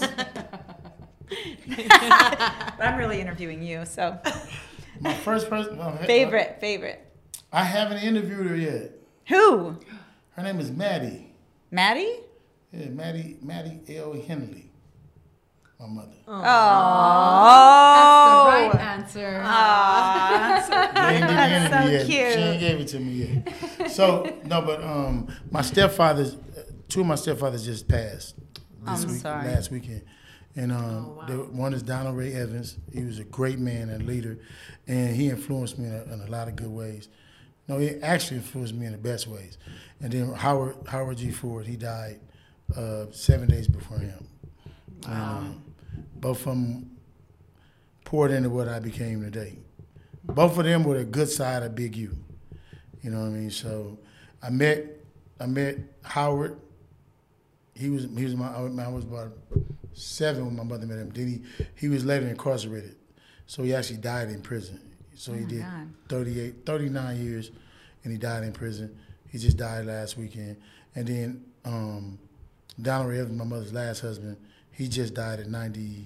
S3: But I'm really interviewing you, so
S1: My first person. Well, hey,
S3: favorite, favorite.
S1: I haven't interviewed her yet.
S3: Who?
S1: Her name is Maddie.
S3: Maddie?
S1: Yeah, Maddie. Maddie L. Henley. My mother.
S3: Oh,
S4: That's the right answer.
S1: They ain't
S3: That's
S1: given it
S3: so
S1: to me yet.
S3: cute.
S1: She ain't gave it to me yet. So no, but um, my stepfathers, two of my stepfathers just passed this
S3: I'm
S1: week,
S3: sorry.
S1: last weekend, and um,
S5: Oh, wow.
S1: the, one is Donald Ray Evans. He was a great man and leader, and he influenced me in a, in a lot of good ways. No, he actually influenced me in the best ways. And then Howard Howard G. Ford, he died uh, seven days before him. And, um, both of them poured into what I became today. Both of them were the good side of Big U. You know what I mean? So I met I met Howard. He was he was my I was about seven when my mother met him. Then he he was later incarcerated. So he actually died in prison. So he
S3: my
S1: did
S3: God.
S1: thirty-eight, thirty-nine years, and he died in prison. He just died last weekend. And then um, Donald Ray Evans, my mother's last husband, he just died at ninety,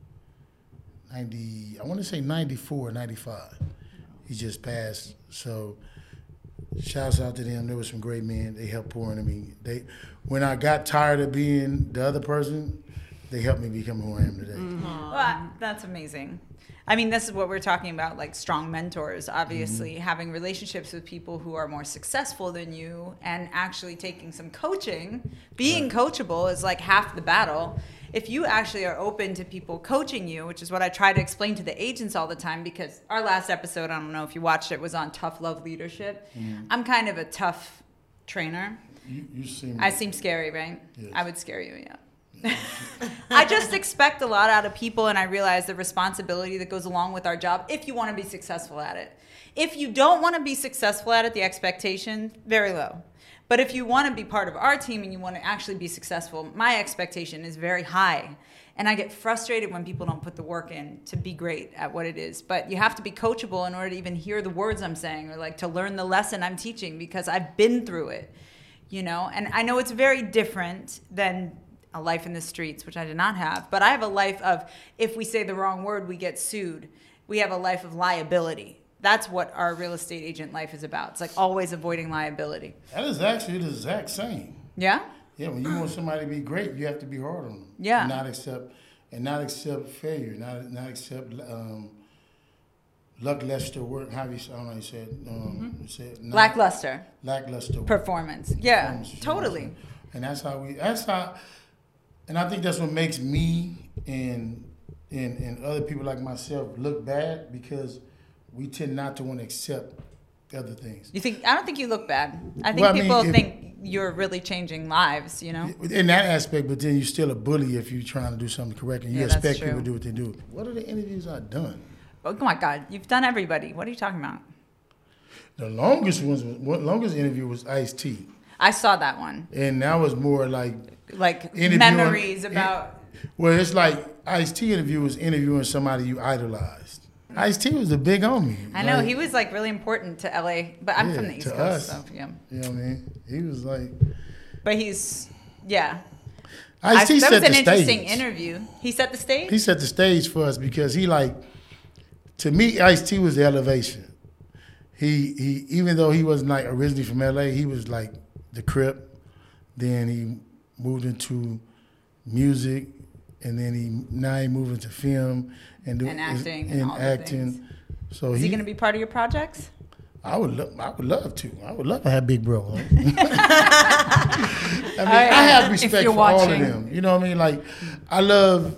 S1: ninety I want to say ninety-four, ninety-five. He just passed. So shouts out to them. There were some great men. They helped pour into me. They, when I got tired of being the other person, they helped me become who I am today.
S3: Well, that's amazing. I mean, this is what we're talking about, like strong mentors, obviously,
S1: Mm-hmm.
S3: having relationships with people who are more successful than you and actually taking some coaching. Being coachable is like half the battle. If you actually are open to people coaching you, which is what I try to explain to the agents all the time, because our last episode, I don't know if you watched it, was on tough love leadership.
S1: Mm-hmm.
S3: I'm kind of a tough trainer.
S1: You, you seem
S3: I seem scary, right?
S1: Yes.
S3: I would scare you, yeah. I just expect a lot out of people, and I realize the responsibility that goes along with our job if you want to be successful at it. If you don't want to be successful at it, the expectation, very low. But if you want to be part of our team and you want to actually be successful, my expectation is very high. And I get frustrated when people don't put the work in to be great at what it is. But you have to be coachable in order to even hear the words I'm saying or like to learn the lesson I'm teaching because I've been through it, you know? And I know it's very different than a life in the streets, which I did not have. But I have a life of, if we say the wrong word, we get sued. We have a life of liability. That's what our real estate agent life is about. It's like always avoiding liability.
S1: That is actually the exact same.
S3: Yeah?
S1: Yeah, when you want somebody to be great, you have to be hard on them.
S3: Yeah.
S1: And not accept and not accept failure, not not accept um, lackluster work. How you I don't know you said um,
S3: Mm-hmm.
S1: you said not-
S3: Lackluster
S1: lackluster work.
S3: performance. Yeah,
S1: Performance, you know
S3: totally.
S1: what I'm saying? And that's how we. That's how. And I think that's what makes me and and and other people like myself look bad because we tend not to want to accept other things.
S3: You think? I don't think you look bad. I think
S1: Well, I mean,
S3: people
S1: if-
S3: think you're really changing lives. You know.
S1: In that aspect, but then you're still a bully if you're trying to do something correct and you
S3: Yeah, that's
S1: expect
S3: true.
S1: people to do what they do. What are the interviews I've done?
S3: Oh my God, you've done everybody. What are you talking about?
S1: The longest ones, was, longest interview was Ice-T,
S3: I saw that one.
S1: and that was more like
S3: Like
S1: interviewing-
S3: memories about.
S1: Well, it's like Ice-T interview was interviewing somebody you idolized. Ice-T was a big homie.
S3: I know
S1: like,
S3: he was like really important to L A, but I'm
S1: Yeah,
S3: from the East
S1: to
S3: Coast,
S1: us.
S3: so yeah.
S1: You know what I mean? He was like
S3: But he's yeah. I,
S1: Ice-T
S3: that
S1: set
S3: was an
S1: the
S3: interesting
S1: stage.
S3: interview. He set the stage.
S1: He set the stage for us because he like, to me, Ice-T was the elevation. He he even though he wasn't like originally from L A, he was like the Crip. Then he moved into music, and then he now he moved into film and doing
S3: And acting
S1: and,
S3: and all the
S1: acting.
S3: things.
S1: So
S3: Is
S1: he,
S3: he going to be part of your projects?
S1: I would love I would love to. I would love to have Big Bro. on. I mean,
S3: I-
S1: I have
S4: if
S1: respect
S4: you're
S1: for all of
S4: watching.
S1: them. You know what I mean? Like, I love.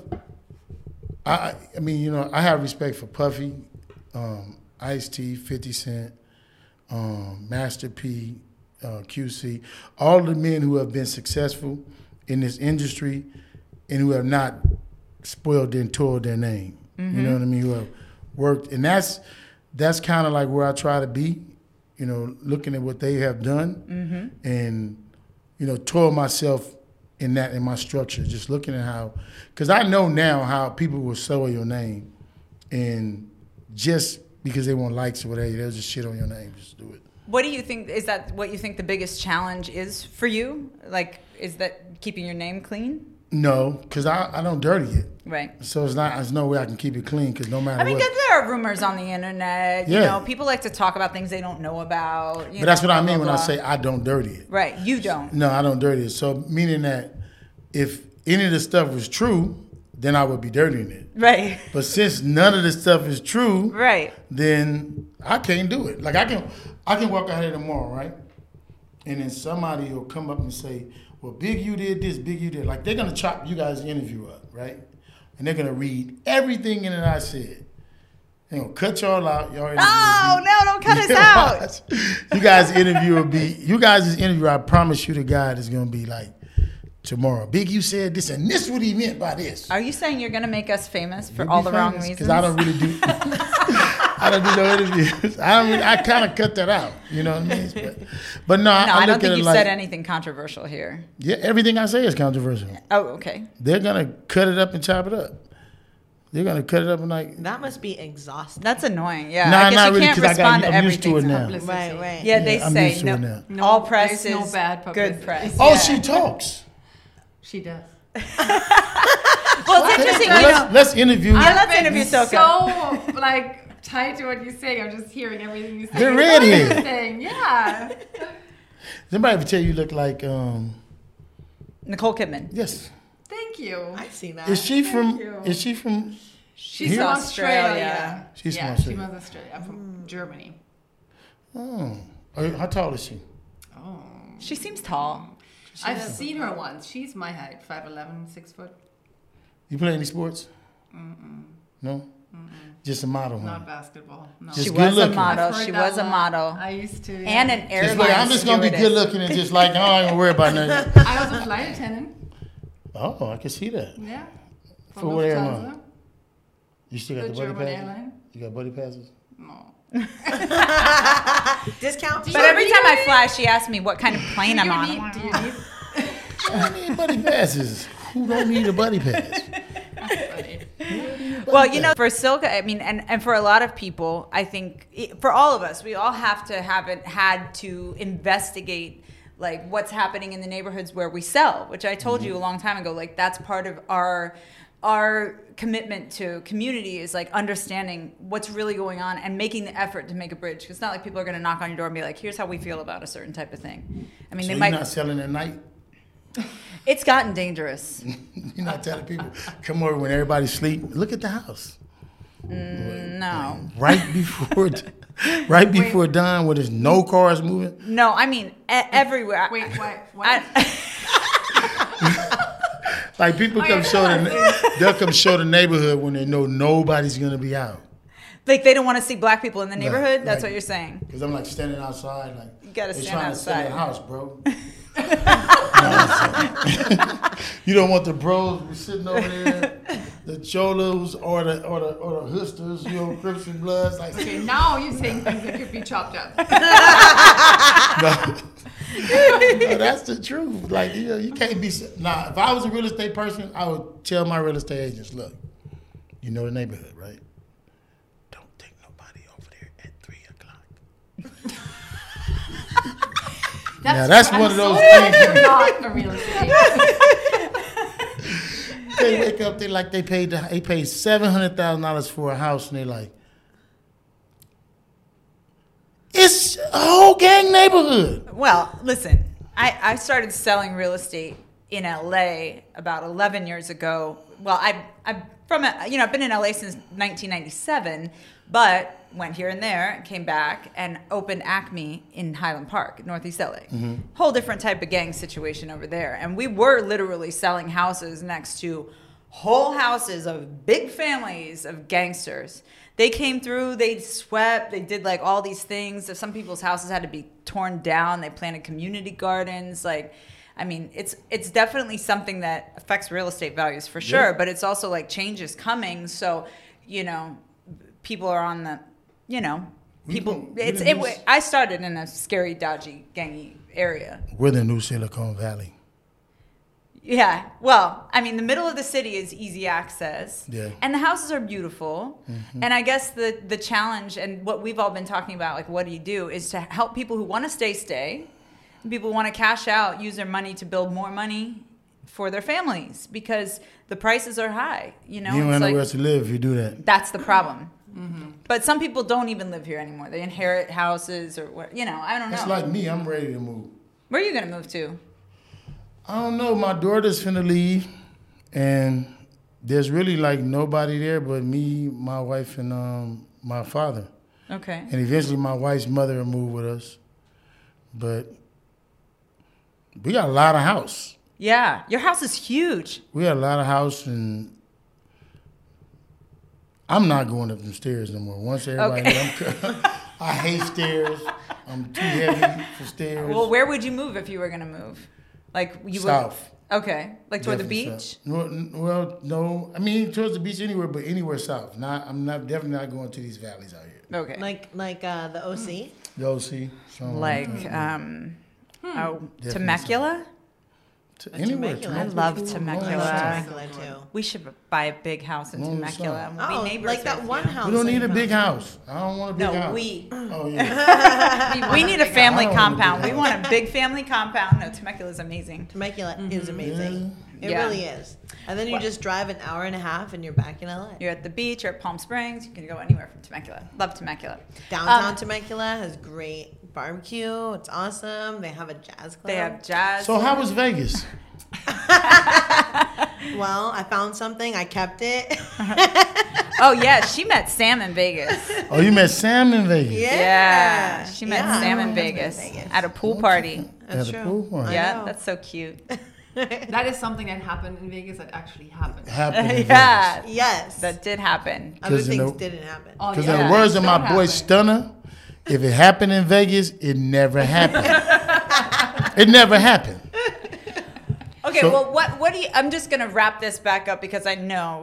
S1: I I- I mean, you know, I have respect for Puffy, um, Ice-T, fifty Cent, um, Master P, uh, Q C, all the men who have been successful in this industry and who have not spoiled and toiled their name. You know what I mean? Who have worked, and that's that's kind of like where I try to be. You know, looking at what they have done, and you know, toil myself in that in my structure. Just looking at how, because I know now how people will soil your name, and just because they want likes or whatever, they'll just shit on your name. Just do it.
S3: What do you think? Is that what you think the biggest challenge is for you? Like, is that keeping your name clean?
S1: No, because I, I don't dirty it.
S3: Right.
S1: So it's not. There's no way I can keep it clean. Because no matter
S3: I mean,
S1: what.
S3: 'cause there are rumors on the internet. You
S1: Yeah.
S3: know, people like to talk about things they don't know about. You
S1: But that's
S3: know,
S1: what I
S3: blah,
S1: mean
S3: blah,
S1: when I
S3: blah.
S1: say I don't dirty it.
S3: Right. You don't.
S1: No, I don't dirty it. So meaning that if any of the stuff was true, then I would be dirtying it.
S3: Right.
S1: But since none of the stuff is true,
S3: Right.
S1: then I can't do it. Like I can, I can walk out here tomorrow, right? And then somebody will come up and say, "Well, Big U did this, Big U did." Like they're gonna chop you guys' interview up, right? And they're gonna read everything in it I said. They're gonna cut y'all out. Y'all interview
S3: No,
S1: will be-
S3: no, don't cut us
S1: Yeah,
S3: out.
S1: watch. You guys' interview will be. You guys' interview, I promise you, the guy is gonna be like tomorrow. Big U said this, and this what he meant by this.
S3: Are you saying you're going to make us famous for all the wrong reasons?
S1: Because I don't really do. I don't do no interviews. I don't. Really, I kind of cut that out. You know what I mean? But, but no, I,
S3: No,
S1: I,
S3: I
S1: look
S3: don't
S1: at
S3: think
S1: it
S3: you've
S1: like,
S3: said anything controversial here.
S1: yeah, everything I say is controversial.
S3: Oh, okay.
S1: They're gonna cut it up and chop it up. They're gonna cut it up and like.
S5: That must be exhausting.
S3: That's annoying. Yeah.
S1: Nah,
S3: I guess
S1: not
S3: you
S1: really,
S3: can't
S1: 'cause I got-
S3: respond to
S1: I'm used to
S3: everything.
S1: it now.
S4: Publicity.
S5: Right, right.
S3: Yeah, they
S1: Yeah, I'm
S3: say
S1: used to
S3: no,
S1: it now.
S4: No,
S3: all press
S4: there's
S3: is
S4: no bad
S3: good
S4: publicity.
S3: press.
S1: Oh,
S3: Yeah.
S1: she talks.
S4: She does.
S3: Well, it's interesting.
S1: Well,
S3: You know,
S1: let's, let's interview.
S3: Yeah, let's
S4: I've been
S3: interview Soka.
S4: So like tied to what you say. I'm just hearing everything you say.
S1: The
S4: It's
S1: redhead.
S4: interesting. Yeah.
S1: Somebody ever tell you look like? um
S3: Nicole Kidman.
S1: Yes.
S4: Thank you.
S5: I see that.
S1: Is she from?
S4: you.
S1: Is she from?
S4: She's
S1: Here?
S4: from
S3: Australia.
S4: Australia.
S1: She's from
S4: yeah,
S1: Australia.
S4: she was Australia. I'm from Germany.
S1: Oh, Oh, how tall is she?
S4: Oh.
S3: She seems tall.
S4: I've seen her once. She's my height, five eleven, six foot.
S1: You play any sports? No. Just a model, huh?
S4: Not basketball. No.
S1: Just
S3: She
S1: good
S3: was a
S1: looking.
S3: model.
S4: I've heard
S3: She
S4: that
S3: was a
S4: lot.
S3: model.
S4: I used to.
S3: And
S4: yeah.
S3: an airline
S1: Just like, I'm just gonna be
S3: stewardess.
S1: good looking and just like, oh, I ain't gonna worry about nothing.
S4: I was a flight attendant.
S1: Oh, I can see that.
S4: Yeah.
S1: For what airline?
S4: Lufthansa,
S1: You still got
S4: The
S1: the, buddy
S4: German
S1: passes?
S4: airline.
S1: You got buddy passes?
S4: No.
S5: Discount.
S3: But every time I fly, she asks me what kind of plane
S4: Do
S3: I'm
S4: you
S3: on.
S4: need, do you need?
S1: I need buddy passes. Who don't need a buddy pass?
S3: Well, you know, for Silka, I mean, and, and for a lot of people, I think, it- for all of us, we all have to have it, had to investigate, like, what's happening in the neighborhoods where we sell, which I told mm-hmm. you a long time ago, like, that's part of our our commitment to community is, like, understanding what's really going on and making the effort to make a bridge. Because it's not like people are going to knock on your door and be like, here's how we feel about a certain type of thing. I mean,
S1: so
S3: they
S1: you're
S3: might...
S1: not selling at night?
S3: It's gotten dangerous.
S1: You're not telling people, come over when everybody's asleep. Look at the house.
S3: Mm, no.
S1: Right before, right before dawn, where there's no cars moving.
S3: No, I mean e- everywhere.
S4: Wait, what? What?
S3: I,
S1: Like people come show the, they'll come show the neighborhood when they know nobody's gonna be out.
S3: like they don't want to see black people in the neighborhood.
S1: Like,
S3: That's
S1: like,
S3: what you're saying.
S1: Because I'm like standing outside, like
S3: You gotta
S1: they
S3: stand
S1: trying
S3: outside.
S1: to sell the house, bro. You don't want the bros be sitting over there, the cholos or the or the or the hustlers, you know, Crips and Bloods. Like,
S4: Okay, now you're saying things that could be chopped up.
S1: no, no, that's the truth. Like, you know, you can't be. Nah, if I was a real estate person, I would tell my real estate agents, look, you know the neighborhood, right? Don't take nobody over there at three o'clock.
S4: That's,
S1: Now, that's
S4: I'm
S1: one of those
S4: so
S1: things.
S4: you're not a real estate.
S1: They wake up, they like they paid the, they paid seven hundred thousand dollars for a house, and they like, it's a whole gang neighborhood.
S3: Well, listen, I, I started selling real estate in L A about eleven years ago. Well, I I'm from a, you know I've been in L A since nineteen ninety-seven, but went here and there, came back and opened Acme in Highland Park, Northeast L A. Mm-hmm. Whole different type of gang situation over there, and we were literally selling houses next to whole houses of big families of gangsters. They came through, they swept, they did like all these things. Some people's houses had to be torn down. They planted community gardens. Like, I mean, it's it's definitely something that affects real estate values for sure,
S1: Yeah.
S3: but it's also like change is coming. So, you know, people are on the, you know, people,
S1: We- we
S3: it's,
S1: the
S3: it,
S1: new-
S3: I started in a scary, dodgy, gangy area.
S1: We're the new Silicon Valley.
S3: Yeah. Well, I mean, the middle of the city is easy access.
S1: Yeah.
S3: And the houses are beautiful.
S1: Mm-hmm.
S3: And I guess the the challenge and what we've all been talking about, like, what do you do, is to help people who want to stay, stay. And people who want to cash out, use their money to build more money for their families because the prices are high. You know,
S1: You don't
S3: it's
S1: have
S3: like,
S1: nowhere else to live if you do that.
S3: that's the problem. Mm-hmm. But some people don't even live here anymore. They inherit houses or what, you know, I don't know.
S1: It's like me. I'm ready to move.
S3: Where are you going to move to?
S1: I don't know. My daughter's finna leave, and there's really like nobody there but me, my wife, and um, my father.
S3: Okay.
S1: And eventually, my wife's mother will move with us. But we got a lot of house.
S3: Yeah. Your house is huge.
S1: We got a lot of house, and I'm not going up them stairs no more. Once everybody,
S3: Okay.
S1: know I'm, I hate stairs. I'm too heavy for stairs.
S3: Well, where would you move if you were going to move? Like you
S1: South.
S3: would. Okay. Like toward the
S1: Definitely
S3: beach?
S1: south. Well, n- well, no. I mean, towards the beach anywhere, but anywhere south. Not. I'm not definitely not going to these valleys out here.
S3: Okay.
S5: Like like uh, the O C.
S1: The O C. something
S3: Like,
S1: that.
S3: um, oh,
S1: Definitely
S3: Temecula?
S1: To anywhere.
S5: Temecula.
S3: I love Temecula.
S5: Temecula too.
S3: We should buy a big house in
S1: Long
S3: Temecula
S1: sun.
S3: and we'll
S5: Oh,
S3: be neighbors.
S5: like that
S3: with
S5: one
S3: you.
S5: house.
S1: We don't
S5: that
S1: need
S5: you
S1: a big
S5: found.
S1: house. I don't want a big
S3: No,
S1: house.
S3: we.
S1: Oh yeah.
S3: We need a family
S1: I don't want a big
S3: compound. We
S1: house.
S3: want a big family compound. No, Temecula is amazing.
S5: Temecula is amazing. It
S3: Yeah.
S5: really is. And then you
S3: What?
S5: just drive an hour and a half and you're back in L A.
S3: You're at the beach or at Palm Springs. You can go anywhere from Temecula. Love Temecula.
S5: Downtown
S3: Um,
S5: Temecula has great barbecue. It's awesome. They have a jazz club.
S3: They have jazz.
S1: So how was Vegas?
S5: Well, I found something. I kept it.
S3: Oh, yeah. She met Sam in Vegas.
S1: Oh, you met Sam in Vegas.
S5: yeah.
S3: Yeah. She met
S5: Yeah.
S3: Sam in
S5: My husband
S3: Vegas
S5: in Vegas.
S3: at a pool party.
S5: That's
S1: At a
S5: true.
S1: pool party.
S5: I
S3: Yeah,
S5: know.
S3: that's so cute.
S4: That is something that happened in Vegas that actually happened.
S1: Happened in
S3: Yeah.
S5: Yes.
S3: That did happen.
S5: Other
S1: 'Cause in
S5: things
S1: the-
S5: didn't happen.
S4: Oh,
S1: Because
S4: yeah.
S1: in the words of my
S4: Don't
S1: boy
S4: happen.
S1: Stunner, if it happened in Vegas, it never happened. It never happened.
S3: Okay,
S1: So-
S3: well, what what do you? I'm just gonna wrap this back up because I know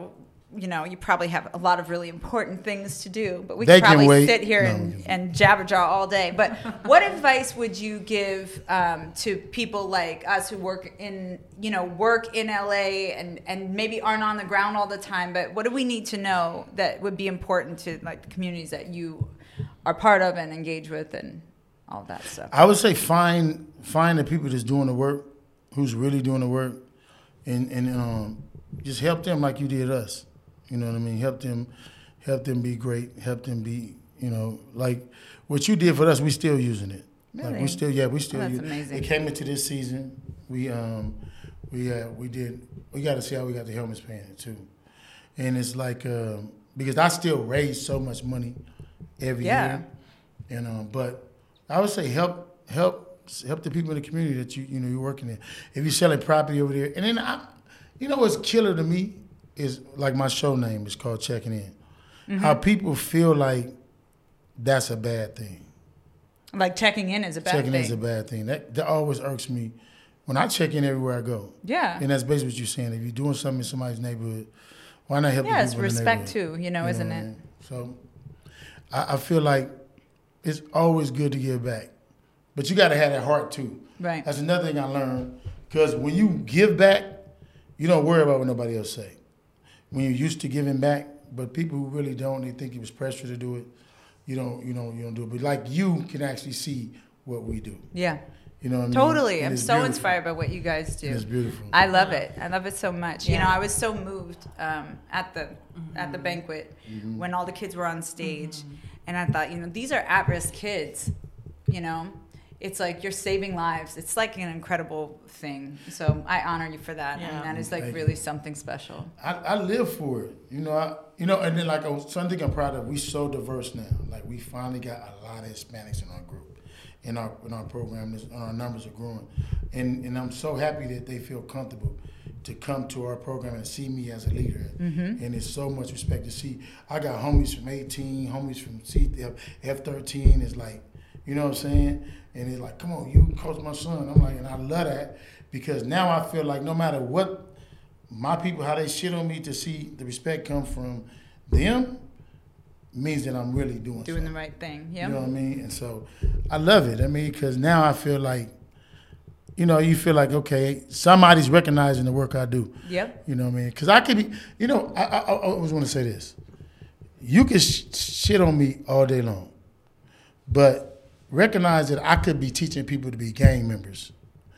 S3: you know, you probably have a lot of really important things to do, but we
S1: They
S3: could probably
S1: can wait.
S3: sit here
S1: No,
S3: and,
S1: we can.
S3: and jabberjaw all day. But what advice would you give um, to people like us who work in, you know, work in L A and, and maybe aren't on the ground all the time, but what do we need to know that would be important to like the communities that you are part of and engage with and all that stuff?
S1: I would say find find the people that's doing the work, who's really doing the work, and and um, just help them like you did us. You know what I mean? Help them, help them be great. Help them be, you know, like what you did for us. We still using it. Like
S3: Really?
S1: we still, yeah, we still.
S3: Oh, that's
S1: use,
S3: amazing.
S1: It came into this season. We um, we uh, we did. We got to see how we got the helmets painted too, and it's like um, because I still raise so much money every
S3: Yeah.
S1: year, and um, but I would say help help help the people in the community that you you know you're working in. If you're selling property over there, and then I, you know what's killer to me is like my show name is called Checking In.
S3: Mm-hmm.
S1: How people feel like that's a bad thing.
S3: Like checking in is a bad
S1: Checking
S3: thing.
S1: in is a bad thing. That that always irks me when I check in everywhere I go.
S3: Yeah.
S1: And that's basically what you're saying. If you're doing something in somebody's neighborhood, why not help
S3: Yeah,
S1: the
S3: it's
S1: people in the
S3: respect
S1: neighborhood?
S3: too, you know,
S1: You
S3: isn't
S1: what I
S3: it?
S1: mean? So I, I feel like it's always good to give back. But you got to have that heart too.
S3: Right.
S1: That's another thing I learned. Because when you give back, you don't worry about what nobody else say. When you're used to giving back, but people who really don't, they think it was pressure to do it. You don't, you know, you don't do it. But like you can actually see what we do.
S3: Yeah.
S1: You know what I mean?
S3: Totally.
S1: And
S3: I'm
S1: it's
S3: so
S1: beautiful.
S3: inspired by what you guys do.
S1: It's beautiful.
S3: I love it. I love it so much. You
S5: Yeah.
S3: know, I was so moved um, at the at the
S1: Mm-hmm.
S3: banquet when all the kids were on stage, and I thought, you know, these are at-risk kids. You know, it's like you're saving lives. It's like an incredible thing. So I honor you for that.
S5: Yeah.
S3: And that is like
S1: Thank
S3: really something special.
S1: I, I live for it. You know, I, you know, and then like I was, something I'm proud of. We so diverse now. Like we finally got a lot of Hispanics in our group, in our in our program. This, our numbers are growing, and and I'm so happy that they feel comfortable to come to our program and see me as a leader.
S3: Mm-hmm.
S1: And it's so much respect to see. I got homies from eighteen, homies from C F thirteen. It's like, you know what I'm saying? And it's like, come on, you coach my son. I'm like, and I love that because now I feel like no matter what my people, how they shit on me, to see the respect come from them means that I'm really doing
S3: Doing the
S1: something.
S3: right thing. Yeah.
S1: You know what I mean? And so I love it. I mean, because now I feel like, you know, you feel like, okay, somebody's recognizing the work I do.
S3: Yep.
S1: You know what I mean? Because I could be, you know, I, I, I always want to say this. You can sh- shit on me all day long, but recognize that I could be teaching people to be gang members.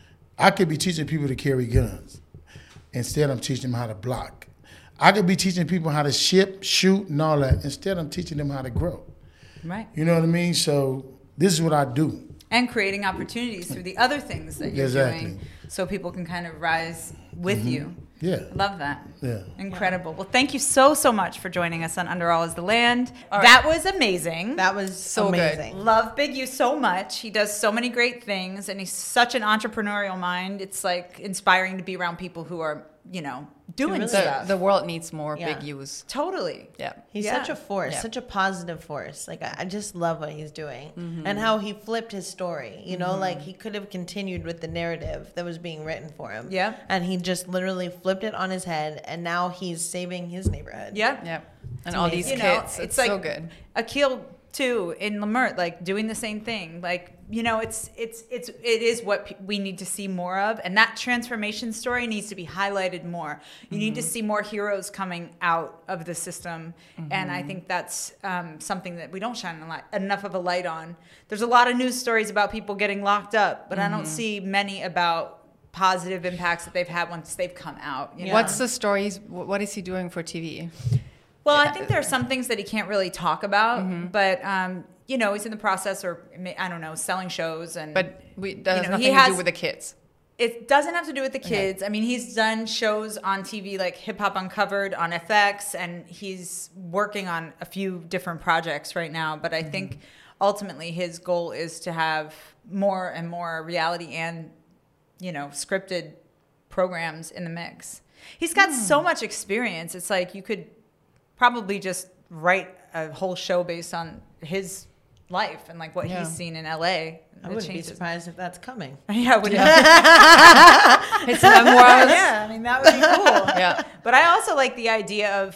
S1: I could be teaching people to carry guns. Instead, I'm teaching them how to block. I could be teaching people how to ship, shoot, and all that. Instead, I'm teaching them how to grow.
S3: Right.
S1: You know what I mean? So this is what I do.
S3: And creating opportunities through the other things that you're
S1: Exactly.
S3: doing so people can kind of rise with you.
S1: Yeah.
S3: Love that.
S1: Yeah.
S3: Incredible. Well, thank you so, so much for joining us on Under All Is the Land. That was amazing.
S5: That was
S6: So good.
S5: amazing.
S3: Love Big U so much. He does so many great things, and he's such an entrepreneurial mind. It's like inspiring to be around people who are, you know, doing
S5: really
S3: stuff.
S6: The, the world needs more
S5: Yeah.
S6: big U's.
S3: totally.
S6: Yeah.
S5: He's
S3: Yeah.
S5: such a force,
S6: Yeah.
S5: such a positive force. Like I, I just love what he's doing
S3: Mm-hmm.
S5: and how he flipped his story. You know, like he could have continued with the narrative that was being written for him.
S3: Yeah.
S5: And he just literally flipped it on his head, and now he's saving his neighborhood.
S3: Yeah.
S6: Yeah. And all these
S3: You
S6: kids.
S3: know,
S6: it's
S3: it's
S6: so
S3: like
S6: good.
S3: Akil too in Lemert, like doing the same thing. Like, you know, it's it's it's it is what pe- we need to see more of, and that transformation story needs to be highlighted more. You need to see more heroes coming out of the system, and I think that's um, something that we don't shine a light, enough of a light on. There's a lot of news stories about people getting locked up, but I don't see many about positive impacts that they've had once they've come out. You know?
S6: What's the stories? wh- What is he doing for T V?
S3: Well, I think there are some things that he can't really talk about, but um, you know, he's in the process, or may- I don't know, selling shows, and
S6: But we, that has
S3: You know, he
S6: nothing to
S3: has-
S6: do with the kids.
S3: it doesn't have to do with the kids. I mean, he's done shows on T V like Hip Hop Uncovered on F X, and he's working on a few different projects right now. But I think ultimately his goal is to have more and more reality and, you know, scripted programs in the mix. He's got so much experience. It's like you could probably just write a whole show based on his life and like what
S6: Yeah.
S3: he's seen in L A.
S5: I wouldn't be surprised if that's coming.
S3: Yeah, would
S6: His memoirs.
S3: yeah, I mean that would be cool.
S6: Yeah.
S3: But I also like the idea of,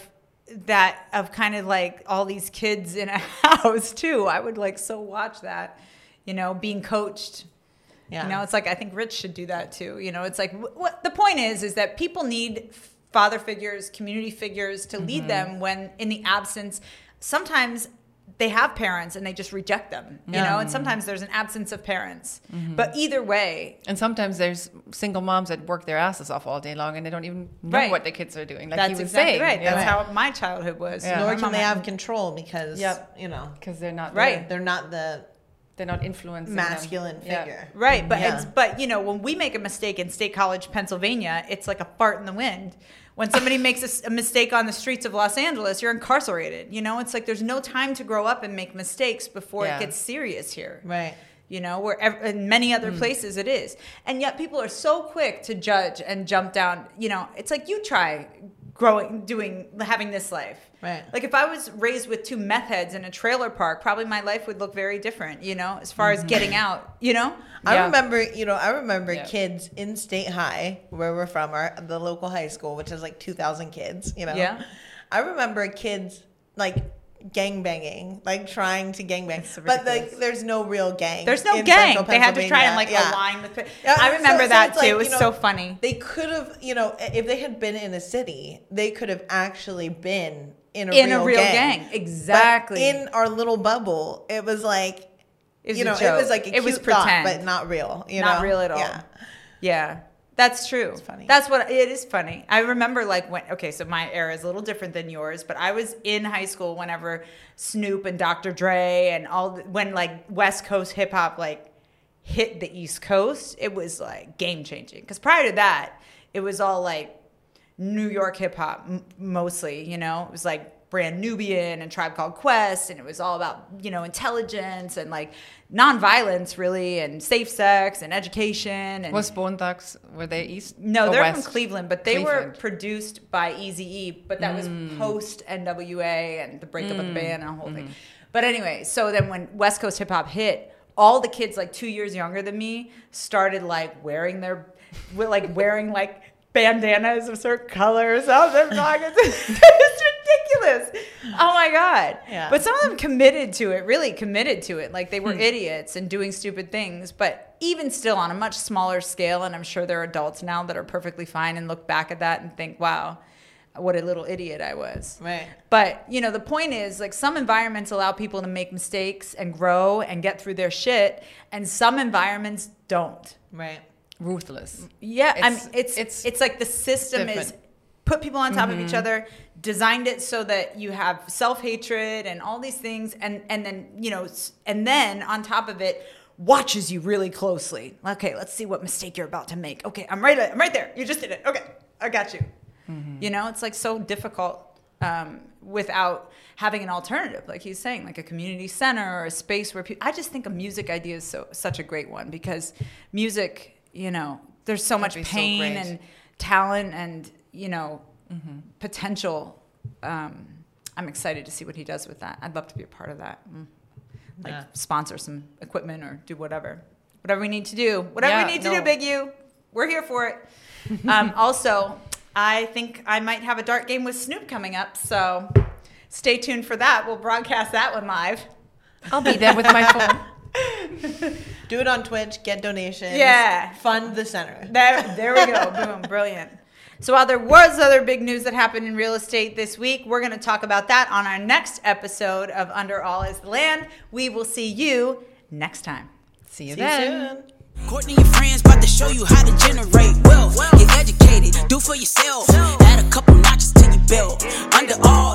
S3: that of kind of like all these kids in a house too. I would like so watch that, you know, being coached.
S5: Yeah.
S3: You know, it's like I think Rich should do that too. You know, it's like what the point is is that people need father figures, community figures to lead them when in the absence. Sometimes they have parents and they just reject them, you
S6: Yeah.
S3: know, and sometimes there's an absence of parents. But either way,
S6: And sometimes there's single moms that work their asses off all day long and they don't even know
S3: Right.
S6: what their kids are doing. Like
S3: that's
S6: he was
S3: exactly
S6: saying,
S3: right.
S6: you
S3: That's
S6: know?
S3: how my childhood was.
S6: Yeah.
S5: Nor
S3: My
S5: can
S3: mom
S5: they
S3: had-
S5: have control because,
S3: Yep.
S5: you know,
S6: because they're not
S3: Right.
S6: there.
S5: they're not the
S6: They're not influencing them.
S5: masculine
S6: Yeah.
S5: figure.
S3: Right, but
S5: Yeah.
S3: it's but you know when we make a mistake in State College, Pennsylvania, it's like a fart in the wind. When somebody makes a, s- a mistake on the streets of Los Angeles, you're incarcerated. You know, it's like there's no time to grow up and make mistakes before
S6: Yeah.
S3: it gets serious here.
S5: Right.
S3: You know, where ev- in many other
S6: Hmm.
S3: places it is, and yet people are so quick to judge and jump down. You know, it's like you try growing, doing, having this life.
S5: Right.
S3: Like if I was raised with two meth heads in a trailer park, probably my life would look very different. You know, as far as getting out. You know.
S5: I
S6: Yeah.
S5: remember, you know, I remember
S6: Yeah.
S5: kids in State High, where we're from, our the local high school, which is like two thousand kids, you know.
S3: Yeah.
S5: I remember kids like gang banging, like trying to gang bang.
S3: That's so
S5: but like
S3: ridiculous.
S5: there's no real gang.
S3: There's no
S5: in
S3: gang.
S5: Central
S3: They had to try and like
S5: Pennsylvania.
S3: align with it.
S5: Yeah,
S3: I remember
S5: so- so
S3: that
S5: it's
S3: too.
S5: like,
S3: it was
S5: you know,
S3: so funny.
S5: They could have, you know, if they had been in a city, they could have actually been in a
S3: In
S5: real
S3: a real
S5: gang.
S3: gang. Exactly.
S5: But in our little bubble, it was like,
S3: It was
S5: you
S3: a
S5: know, it
S3: joke.
S5: was like a
S3: It
S5: cute
S3: was
S5: thought,
S3: pretend.
S5: but not real. You
S3: Not
S5: know?
S3: real at all.
S5: Yeah.
S3: Yeah. That's true. It's
S5: funny.
S3: That's what it is funny. I remember like when okay, so my era is a little different than yours, but I was in high school whenever Snoop and Doctor Dre and all the, when like West Coast hip hop like hit the East Coast, it was like game changing. Cuz prior to that, it was all like New York hip hop m- mostly, you know. It was like Brand Nubian and Tribe Called Quest, and it was all about, you know, intelligence and like nonviolence really, and safe sex and education. And
S6: Was Bone Thugs, were they east?
S3: no,
S6: or
S3: they're
S6: west?
S3: from Cleveland, but they were
S6: Cleveland.
S3: produced by Eazy-E, but that was post N W A and the breakup of the band and the whole thing. But anyway, so then when West Coast hip hop hit, all the kids like two years younger than me started like wearing their, we're like wearing like bandanas of certain colors on their pockets. It's ridiculous. Oh my God.
S5: Yeah.
S3: But some of them committed to it, really committed to it. Like they
S6: Hmm.
S3: were idiots and doing stupid things. But even still on a much smaller scale, and I'm sure there are adults now that are perfectly fine and look back at that and think, wow, what a little idiot I was.
S5: Right.
S3: But, you know, the point is, like, some environments allow people to make mistakes and grow and get through their shit, and some environments don't.
S5: Right.
S6: Ruthless.
S3: Yeah, I mean,
S6: It's-
S3: it's it's
S6: it's
S3: like the system is
S6: different.
S3: put people on top of each other, designed it so that you have self-hatred and all these things, and and then you know, s- and then on top of it, watches you really closely. Okay, let's see what mistake you're about to make. Okay, I'm right. I'm right there. You just did it. Okay, I got you. You know, it's like so difficult um, without having an alternative, like he's saying, like a community center or a space where people. I just think a music idea is so such a great one because music, you know, there's so much
S6: be so
S3: pain
S6: great.
S3: and talent and you know potential. Um, I'm excited to see what he does with that. I'd love to be a part of that. Mm. Like
S5: Yeah.
S3: sponsor some equipment or do whatever, whatever we need to do. Whatever
S6: Yeah,
S3: we need to
S6: no.
S3: do, Big U. We're here for it. um, also, I think I might have a dart game with Snoop coming up, so stay tuned for that. We'll broadcast that one live.
S6: I'll be there with my phone.
S5: Do it on Twitch. Get donations.
S3: Yeah.
S5: Fund the center.
S3: There, there we go. Boom. Brilliant. So while there was other big news that happened in real estate this week, we're going to talk about that on our next episode of Under All Is the Land. We will see you next time.
S6: See you
S5: See you
S6: then.
S5: soon.
S2: Courtney, your friends about to show you how to generate wealth. Get educated, do for yourself. Add a couple notches to your belt. Under all